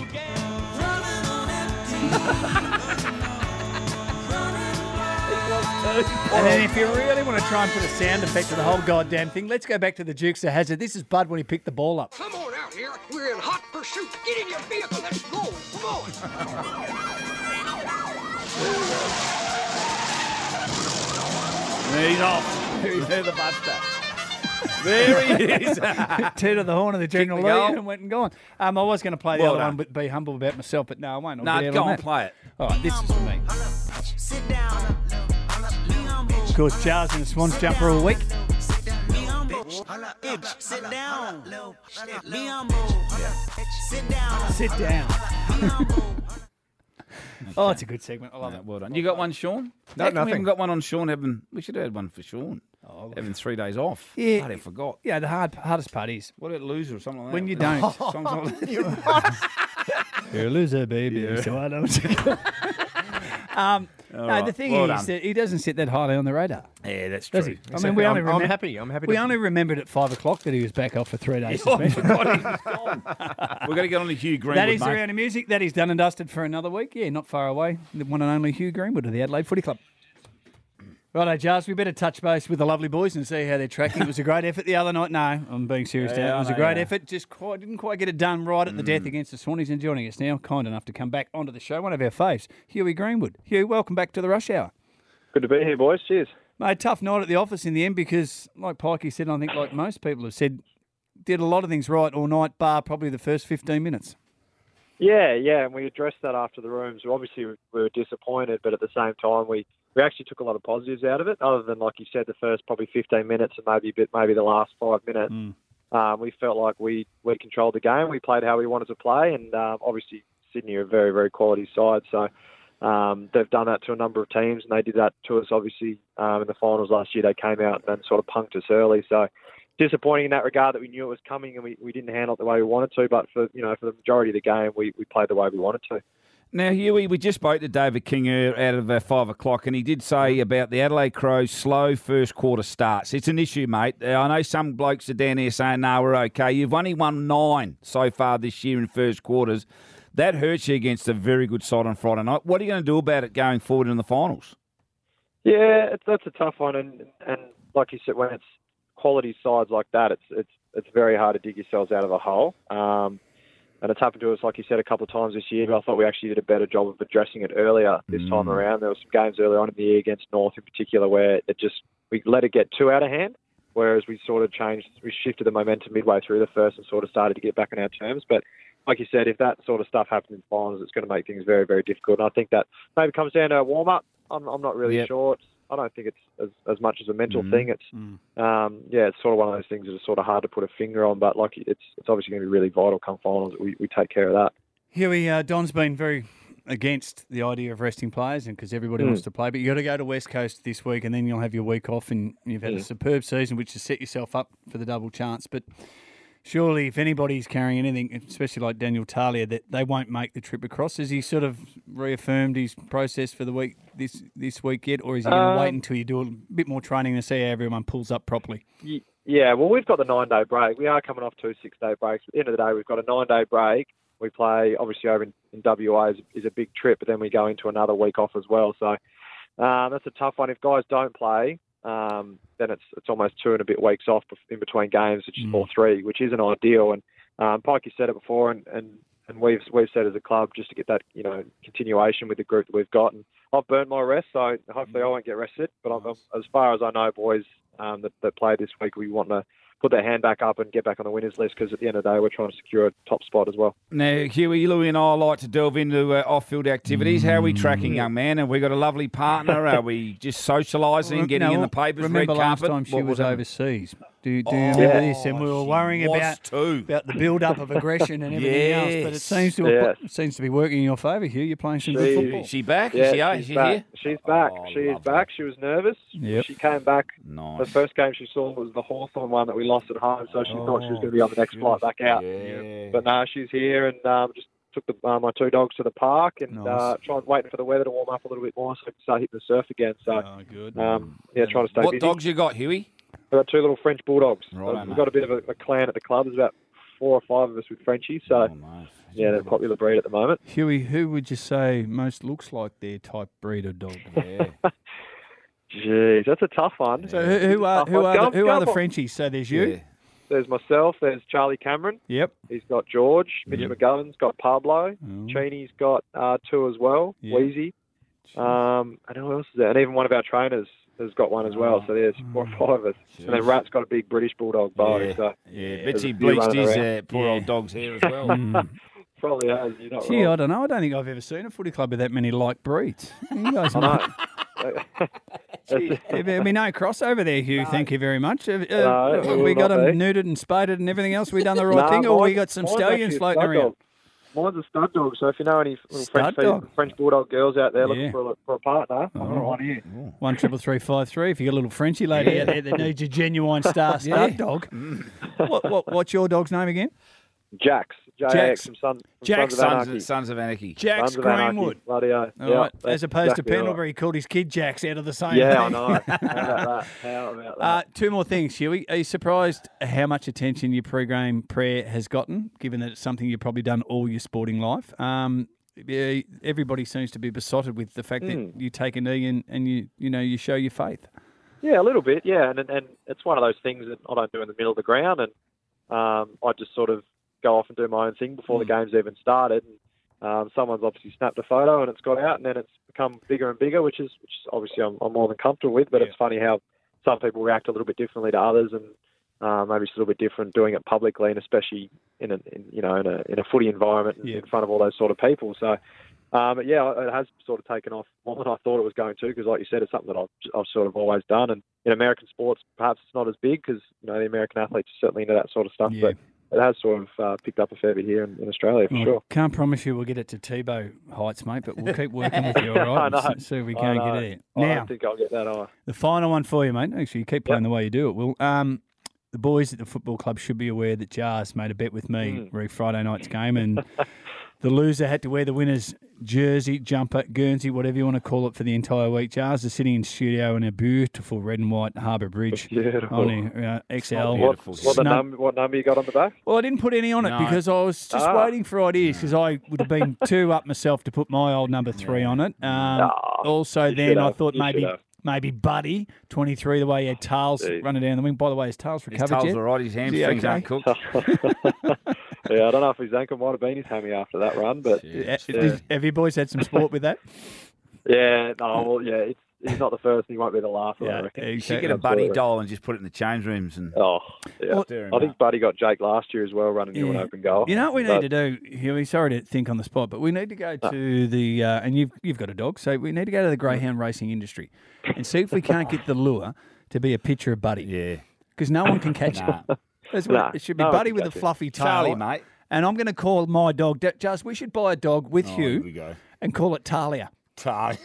Speaker 1: And then if you really want to try and put a sound effect to the whole goddamn thing, let's go back to the Dukes of Hazzard. This is Bud when he picked the ball up.
Speaker 15: Come on out here. We're in hot pursuit. Get in your vehicle. Let's go. Come on.
Speaker 2: There he's off. There's the buster. There he is.
Speaker 1: Two to the horn of the general
Speaker 2: the goal.
Speaker 1: lead and went and gone. Um, I was going to play the
Speaker 2: Well
Speaker 1: other
Speaker 2: done.
Speaker 1: one, but be humble about myself. But no, I won't. I'll
Speaker 2: No,
Speaker 1: get out
Speaker 2: go
Speaker 1: on
Speaker 2: on,
Speaker 1: that.
Speaker 2: play it.
Speaker 1: All right, this is for me.
Speaker 14: Sit down.
Speaker 1: Of course, Charles in the Swans jumper all week.
Speaker 14: Sit down. Be humble. Sit down.
Speaker 1: Sit down. Oh, it's a good segment. I love
Speaker 2: Yeah,
Speaker 1: it.
Speaker 2: well done. You got one, Sean?
Speaker 3: No,
Speaker 2: How come We
Speaker 3: nothing.
Speaker 2: haven't got one on Sean. Having we should have had one for Sean.
Speaker 1: Oh,
Speaker 2: having three days off.
Speaker 1: Yeah.
Speaker 2: Bloody forgot.
Speaker 1: Yeah, the hard, hardest part is
Speaker 2: What about loser or something like that?
Speaker 1: when you don't.
Speaker 2: Something like that.
Speaker 1: You're a loser, baby. So I don't. um, no,
Speaker 2: right,
Speaker 1: the thing
Speaker 2: well
Speaker 1: is
Speaker 2: done.
Speaker 1: that he doesn't sit that highly on the radar.
Speaker 2: Yeah, that's
Speaker 1: Does
Speaker 2: true.
Speaker 1: he? I mean, we only
Speaker 3: I'm, I'm
Speaker 1: remem-
Speaker 3: happy. I'm happy.
Speaker 1: We
Speaker 3: to...
Speaker 1: only remembered at five o'clock that he was back off for three days
Speaker 2: Oh, my
Speaker 1: suspension.
Speaker 2: God, he's gone. We've got to get on to Hugh Greenwood,
Speaker 1: That is the
Speaker 2: mate.
Speaker 1: round of music. That is done and dusted for another week. Yeah, not far away. The one and only Hugh Greenwood of the Adelaide Footy Club. Righto, Giles, we better touch base with the lovely boys and see how they're tracking. It was a great effort the other night. No, I'm being serious
Speaker 2: Yeah,
Speaker 1: now. It
Speaker 2: I
Speaker 1: was a
Speaker 2: know,
Speaker 1: great
Speaker 2: yeah.
Speaker 1: effort. Just quite, didn't quite get it done right at the death against the Swannies. And joining us now, kind enough to come back onto the show, one of our faves, Hughie Greenwood. Hugh, welcome back to the Rush Hour.
Speaker 16: Good to be here, boys. Cheers.
Speaker 1: Mate, tough night at the office in the end because, like Pikey said, I think like most people have said, did a lot of things right all night, bar probably the first fifteen minutes.
Speaker 16: Yeah, yeah, and we addressed that after the rooms. Obviously, we were disappointed, but at the same time, we, we actually took a lot of positives out of it. Other than, like you said, the first probably fifteen minutes and maybe a bit, maybe the last five minutes,
Speaker 1: Mm.
Speaker 16: um, we felt like we, we controlled the game. We played how we wanted to play, and um, obviously Sydney are a very, very quality side. So um, they've done that to a number of teams, and they did that to us. Obviously, um, in the finals last year, they came out and then sort of punked us early. So disappointing in that regard that we knew it was coming and we, we didn't handle it the way we wanted to. But for you know for the majority of the game, we, we played the way we wanted to.
Speaker 2: Now, Huey, we just spoke to David King uh, out of uh, five o'clock, and he did say about the Adelaide Crows' slow first quarter starts. It's an issue, mate. Uh, I know some blokes are down here saying, no, we're okay. You've only won nine so far this year in first quarters. That hurts you against a very good side on Friday night. What are you going to do about it going forward in the finals?
Speaker 16: Yeah, it's, that's a tough one, and and like you said, when it's quality sides like that, it's it's it's very hard to dig yourselves out of a hole. Um, And it's happened to us, like you said, a couple of times this year, but I thought we actually did a better job of addressing it earlier this mm. time around. There were some games earlier on in the year against North in particular where it just we let it get too out of hand, whereas we sort of changed, we shifted the momentum midway through the first and sort of started to get back on our terms. But like you said, if that sort of stuff happens in finals, it's going to make things very, very difficult. And I think that maybe comes down to a warm-up. I'm, I'm not really
Speaker 2: yep.
Speaker 16: sure. It's, I don't think it's as, as much as a mental
Speaker 2: Mm.
Speaker 16: thing. It's
Speaker 2: Mm.
Speaker 16: um, yeah, it's sort of one of those things that are sort of hard to put a finger on. But like it's it's obviously going to be really vital come finals that we, we take care of that.
Speaker 1: Huey, uh, Don's been very against the idea of resting players, and because everybody
Speaker 16: Mm.
Speaker 1: wants to play. But you got to go to West Coast this week, and then you'll have your week off, and you've had a
Speaker 16: Mm.
Speaker 1: superb season, which has set yourself up for the double chance. But surely, if anybody's carrying anything, especially like Daniel Talia, that they won't make the trip across. Has he sort of reaffirmed his process for the week this this week yet, or is he going to
Speaker 16: Um,
Speaker 1: wait until you do a bit more training to see how everyone pulls up properly?
Speaker 16: Y- Yeah, well, we've got the nine-day break. We are coming off two six-day breaks. At the end of the day, we've got a nine-day break. We play, obviously, over in, in W A is, is a big trip, but then we go into another week off as well. So um, that's a tough one. If guys don't play, um, then it's it's almost two and a bit weeks off in between games, which is
Speaker 1: Mm.
Speaker 16: or three, which isn't ideal. And um, Pikey said it before, and, and, and we've we've said as a club just to get that you know continuation with the group that we've got. And I've burnt my rest, so hopefully I won't get rested. But I'm, I'm, as far as I know, boys um, that, that play this week, we want to put their hand back up and get back on the winners list because at the end of the day, we're trying to secure a top spot as well.
Speaker 2: Now, Huey, Louie and I like to delve into uh, off-field activities. How are we tracking, young man? Have we got a lovely partner? Are we just socialising,
Speaker 1: Well,
Speaker 2: getting
Speaker 1: no,
Speaker 2: in the papers,
Speaker 1: remember
Speaker 2: red
Speaker 1: last
Speaker 2: carpet?
Speaker 1: time she
Speaker 2: What
Speaker 1: was
Speaker 2: happening?
Speaker 1: overseas? Do, do you
Speaker 2: Oh,
Speaker 1: remember
Speaker 2: yeah.
Speaker 1: this? And we were
Speaker 2: she
Speaker 1: worrying
Speaker 2: was
Speaker 1: about
Speaker 2: too.
Speaker 1: about the build-up of aggression and everything else. But it
Speaker 2: Yes.
Speaker 1: seems to have,
Speaker 16: Yes.
Speaker 1: it seems to be working in your favour, Hugh. You're playing some
Speaker 16: She-
Speaker 1: good football.
Speaker 2: Is she back?
Speaker 16: Yeah,
Speaker 2: is she, is
Speaker 16: she's
Speaker 2: she
Speaker 16: back.
Speaker 2: here?
Speaker 16: She's back.
Speaker 2: Oh,
Speaker 16: she is
Speaker 2: lovely.
Speaker 16: back. She was nervous.
Speaker 1: Yep.
Speaker 16: She came back.
Speaker 2: Nice.
Speaker 16: The first game she saw was the Hawthorn one that we lost at home, so she thought she was going to be on the next flight back out.
Speaker 2: Yeah.
Speaker 16: But no, she's here and um, just took the, uh, my two dogs to the park and
Speaker 1: Nice.
Speaker 16: uh, trying waiting for the weather to warm up a little bit more so we can start hitting the surf again. So
Speaker 1: Oh, good.
Speaker 16: um, yeah, trying to stay
Speaker 2: What
Speaker 16: busy.
Speaker 2: dogs you got, Huey?
Speaker 16: We've got two little French bulldogs.
Speaker 2: Right,
Speaker 16: So
Speaker 2: mate.
Speaker 16: we've got a bit of a, a clan at the club. There's about four or five of us with Frenchies, so
Speaker 2: Oh, nice.
Speaker 16: yeah, they're a popular breed at the moment.
Speaker 1: Huey, who would you say most looks like their type breed of dog?
Speaker 2: Yeah.
Speaker 16: Jeez, that's a tough one.
Speaker 1: So who, who are
Speaker 16: Tough
Speaker 1: who
Speaker 16: one.
Speaker 1: are
Speaker 16: Go-
Speaker 1: the, who
Speaker 16: go
Speaker 1: are the
Speaker 16: for-
Speaker 1: Frenchies? So there's you.
Speaker 2: Yeah.
Speaker 16: There's myself. There's Charlie Cameron.
Speaker 1: Yep.
Speaker 16: He's got George. Mitch
Speaker 1: Yep.
Speaker 16: McGovern's got Pablo.
Speaker 1: Oh.
Speaker 16: Cheney's got uh, two as well.
Speaker 1: Yeah.
Speaker 16: Wheezy. Um, and who else is there? And even one of our trainers has got one as well. So there's four or five of us. And then Rat's got a big British Bulldog, Bo.
Speaker 2: Yeah.
Speaker 16: So
Speaker 2: Yeah,
Speaker 16: there's
Speaker 2: Betsy
Speaker 16: a few
Speaker 2: bleached
Speaker 16: running
Speaker 2: his
Speaker 16: around.
Speaker 2: uh, poor old dog's hair as well.
Speaker 1: Mm.
Speaker 16: Probably has. You're not
Speaker 1: Gee,
Speaker 16: wrong.
Speaker 1: I don't know. I don't think I've ever seen a footy club with that many like breeds. You guys
Speaker 16: I
Speaker 1: know.
Speaker 16: know.
Speaker 1: There'll be no crossover there, Hugh. Thank you very much. Uh, uh,
Speaker 16: No, it
Speaker 1: have
Speaker 16: will
Speaker 1: we got
Speaker 16: not
Speaker 1: them
Speaker 16: be.
Speaker 1: neutered and spaded and everything else? We done the right
Speaker 16: Nah,
Speaker 1: thing, or we
Speaker 16: mine-
Speaker 1: got some
Speaker 16: mine's
Speaker 1: stallions
Speaker 16: actually a
Speaker 1: floating
Speaker 16: stud
Speaker 1: around?
Speaker 16: dog. Mine's a stud dog, so if you know any little
Speaker 1: Stud
Speaker 16: French,
Speaker 1: dog?
Speaker 16: French Bulldog girls out there looking
Speaker 1: Yeah.
Speaker 16: for a, for a partner, I've got one here.
Speaker 1: One triple three five three. If you got a little Frenchie lady out there that needs a genuine star stud
Speaker 2: Yeah.
Speaker 1: dog, what, what what's your dog's name again?
Speaker 16: Jax. J A X
Speaker 1: Jax.
Speaker 16: from, Son, from
Speaker 1: Jax.
Speaker 16: Sons of
Speaker 2: Sons,
Speaker 16: Anarchy.
Speaker 2: of, Sons of Anarchy.
Speaker 1: Jax
Speaker 16: Sons of Anarchy.
Speaker 1: Greenwood.
Speaker 16: Bloody
Speaker 1: All
Speaker 16: oh. Yeah,
Speaker 1: right.
Speaker 16: that's
Speaker 1: As opposed
Speaker 16: exactly
Speaker 1: to
Speaker 16: right.
Speaker 1: Pendlebury, he called his kid Jax out of the same
Speaker 16: Yeah, I
Speaker 1: name.
Speaker 16: know. How about that? How about that?
Speaker 1: Uh, two more things, Huey. Are you surprised how much attention your pre-game prayer has gotten, given that it's something you've probably done all your sporting life? Um, yeah, everybody seems to be besotted with the fact
Speaker 16: Mm.
Speaker 1: that you take a knee and, and you you know you show your faith.
Speaker 16: Yeah, a little bit, yeah. And, and it's one of those things that I don't do in the middle of the ground. And um, I just sort of go off and do my own thing before
Speaker 1: Mm.
Speaker 16: the game's even started. And um, someone's obviously snapped a photo and it's got out, and then it's become bigger and bigger, which is which is obviously I'm, I'm more than comfortable with. But
Speaker 1: Yeah.
Speaker 16: it's funny how some people react a little bit differently to others, and uh, maybe it's a little bit different doing it publicly, and especially in a in, you know in a in a footy environment
Speaker 1: Yeah.
Speaker 16: in front of all those sort of people. So. Um, but yeah, it has sort of taken off more than I thought it was going to, because like you said, it's something that I've, I've sort of always done. And in American sports, perhaps it's not as big because, you know, the American athletes are certainly into that sort of stuff.
Speaker 1: Yeah.
Speaker 16: But it has sort of uh, picked up a fair bit here in, in Australia, for
Speaker 1: Well,
Speaker 16: sure.
Speaker 1: Can't promise you we'll get it to Tebow heights, mate, but we'll keep working with you, all
Speaker 16: I
Speaker 1: right?
Speaker 16: know.
Speaker 1: and see if we
Speaker 16: I
Speaker 1: can
Speaker 16: know.
Speaker 1: get it there.
Speaker 16: I
Speaker 1: Now,
Speaker 16: don't think I'll get that high.
Speaker 1: the final one for you, mate. Actually, you keep playing the way you do it, Will. Um, the boys at the football club should be aware that Jars made a bet with me
Speaker 16: Mm.
Speaker 1: re Friday night's game, and The loser had to wear the winner's jersey, jumper, Guernsey, whatever you want to call it, for the entire week. Jars is sitting in studio in a beautiful red and white Harbour Bridge.
Speaker 16: Beautiful.
Speaker 1: On a uh, X L.
Speaker 16: What, what, the
Speaker 1: Snug-
Speaker 16: num- what number you got on the back?
Speaker 1: Well, I didn't put any on it
Speaker 2: No.
Speaker 1: because I was just
Speaker 16: Ah.
Speaker 1: waiting for ideas because I would have been too up myself to put my old number three on it. Um, also,
Speaker 16: you
Speaker 1: then
Speaker 16: should
Speaker 1: I
Speaker 16: have.
Speaker 1: thought
Speaker 16: You
Speaker 1: maybe
Speaker 16: should have.
Speaker 1: maybe Buddy, twenty-three, the way he had tails
Speaker 16: Jeez.
Speaker 1: running down the wing. By the way, his tails
Speaker 2: His
Speaker 1: recovered
Speaker 2: tail's
Speaker 1: yet?
Speaker 2: all right. His
Speaker 1: Is he
Speaker 2: hamstrings
Speaker 1: okay?
Speaker 2: aren't cooked.
Speaker 16: Yeah, I don't know if his ankle might have been his hammy after that run, but
Speaker 1: Yeah.
Speaker 16: yeah,
Speaker 1: Did- Have you boys had some sport with that?
Speaker 16: yeah no, well, yeah, it's, he's not the first, and he won't be the last. I
Speaker 1: Yeah,
Speaker 16: reckon.
Speaker 2: You should
Speaker 1: exactly.
Speaker 2: get a buddy
Speaker 16: Absolutely.
Speaker 2: doll and just put it in the change rooms. And
Speaker 16: Oh, yeah.
Speaker 2: Stir him
Speaker 16: I think
Speaker 2: up.
Speaker 16: Buddy got Jake last year as well, running you an
Speaker 1: Yeah.
Speaker 16: open goal.
Speaker 1: You know what we need
Speaker 16: But-
Speaker 1: to do, Huey? Sorry to think on the spot, but we need to go to the uh, and you've you've got a dog, so we need to go to the greyhound racing industry and see if we can't get the lure to be a picture of Buddy.
Speaker 2: Yeah.
Speaker 1: Because no one can catch
Speaker 2: Nah.
Speaker 1: it. That's what
Speaker 16: Nah,
Speaker 1: it should be
Speaker 16: no one
Speaker 1: Buddy
Speaker 16: can
Speaker 1: with a
Speaker 16: catch it.
Speaker 1: fluffy tail.
Speaker 2: Charlie, mate.
Speaker 1: And I'm going to call my dog. Just we should buy a dog with
Speaker 2: Oh, here
Speaker 1: Hugh
Speaker 2: we go.
Speaker 1: and call it Talia
Speaker 2: Charlie.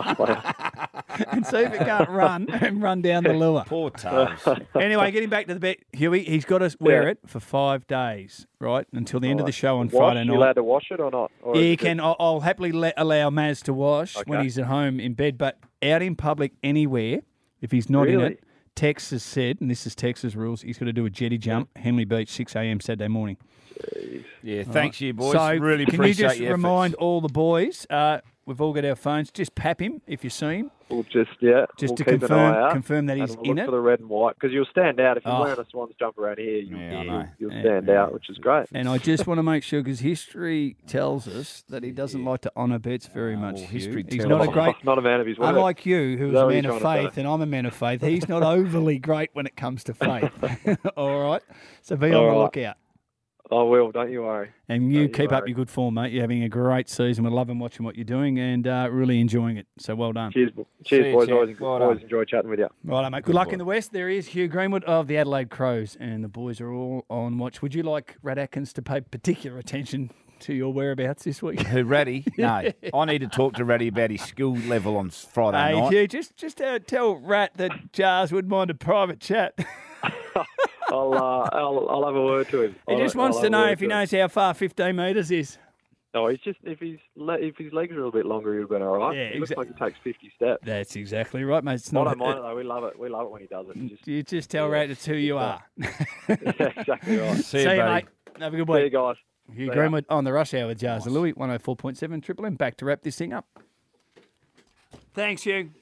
Speaker 1: and see if it can't run and run down the lure.
Speaker 2: Poor Tails.
Speaker 1: Anyway, getting back to the bet, Huey, he's got to wear
Speaker 16: Yeah.
Speaker 1: it for five days, right, until the end of the show on
Speaker 16: Wash,
Speaker 1: Friday
Speaker 16: you
Speaker 1: night.
Speaker 16: allowed to wash it or not? Or
Speaker 1: Yeah,
Speaker 16: is
Speaker 1: you
Speaker 16: it
Speaker 1: can. I'll, I'll happily let, allow Maz to wash when
Speaker 16: Okay.
Speaker 1: he's at home in bed, but out in public anywhere, if he's not in
Speaker 16: Really?
Speaker 1: it, Tex has said, and this is Tex's rules, he's got to do a jetty jump, Henley Beach, six a.m. Saturday morning.
Speaker 2: Yeah, thanks you boys.
Speaker 1: So
Speaker 2: really
Speaker 1: can
Speaker 2: appreciate
Speaker 1: you just
Speaker 2: your efforts.
Speaker 1: remind all the boys, uh, we've all got our phones, just pap him if you see him.
Speaker 16: We'll just yeah,
Speaker 1: Just
Speaker 16: we'll
Speaker 1: to
Speaker 16: keep
Speaker 1: confirm-
Speaker 16: an eye out,
Speaker 1: confirm that
Speaker 16: and
Speaker 1: he's
Speaker 16: we'll
Speaker 1: in
Speaker 16: look
Speaker 1: it.
Speaker 16: for the red and white because you'll stand out if you're
Speaker 1: Oh.
Speaker 16: wearing a Swans jump around here. You'll,
Speaker 2: Yeah, I
Speaker 16: you'll,
Speaker 2: know.
Speaker 16: you'll
Speaker 1: Yeah.
Speaker 16: stand out, which is great.
Speaker 1: And I just want to make sure, because history tells us that he doesn't like to honour bets very much.
Speaker 2: well, history
Speaker 1: Hugh. He's
Speaker 2: tells
Speaker 1: not a
Speaker 2: us.
Speaker 1: great...
Speaker 16: Not a man of his word.
Speaker 1: Unlike you, who's
Speaker 16: that
Speaker 1: a
Speaker 16: what
Speaker 1: man
Speaker 16: you're
Speaker 1: of
Speaker 16: trying to
Speaker 1: faith,
Speaker 16: say?
Speaker 1: and I'm a man of faith, he's not overly great when it comes to faith. All right? So be
Speaker 16: All
Speaker 1: on the
Speaker 16: right.
Speaker 1: lookout.
Speaker 16: I will. Don't you worry.
Speaker 1: And you
Speaker 16: Don't you
Speaker 1: keep up
Speaker 16: worry.
Speaker 1: your good form, mate. You're having a great season. We're loving watching what you're doing and uh, really enjoying it. So well done.
Speaker 16: Cheers,
Speaker 2: See
Speaker 16: cheers,
Speaker 2: you,
Speaker 16: boys.
Speaker 2: champ.
Speaker 16: Always,
Speaker 2: Well
Speaker 16: always
Speaker 2: done.
Speaker 16: enjoy chatting with you.
Speaker 1: Right, mate. Good luck in the West. There he is, Hugh Greenwood of the Adelaide Crows, and the boys are all on watch. Would you like Rat Atkins to pay particular attention to your whereabouts this week?
Speaker 2: Who, Ratty? No. I need to talk to Ratty about his skill level on Friday
Speaker 1: Hey,
Speaker 2: night.
Speaker 1: Hugh, just just uh, tell Rat that Jars would mind a private chat.
Speaker 16: I'll, uh, I'll, I'll have a word to him.
Speaker 1: He
Speaker 16: I'll-
Speaker 1: just wants
Speaker 16: I'll
Speaker 1: to
Speaker 16: have a
Speaker 1: know
Speaker 16: word
Speaker 1: if he
Speaker 16: to him.
Speaker 1: knows how far fifteen metres is.
Speaker 16: No, he's just if he's le- if his legs are a little bit longer, he'll be all right.
Speaker 1: Yeah,
Speaker 16: it looks
Speaker 1: exa-
Speaker 16: like he takes fifty steps.
Speaker 1: That's exactly right, mate. It's
Speaker 16: I
Speaker 1: not
Speaker 16: don't mind
Speaker 1: a,
Speaker 16: it though. We love it. We love it when he does it. Just,
Speaker 1: you just tell Rat it's who you are.
Speaker 16: yeah, exactly right.
Speaker 2: See
Speaker 1: See
Speaker 2: you,
Speaker 1: you,
Speaker 2: buddy.
Speaker 1: mate. Have a good
Speaker 16: See you
Speaker 1: week.
Speaker 16: guys.
Speaker 1: Hugh
Speaker 16: See ya.
Speaker 1: Greenwood on the Rush Hour with Jars and Louis, one oh four point seven Triple M. Back to wrap this thing up. Thanks, Hugh.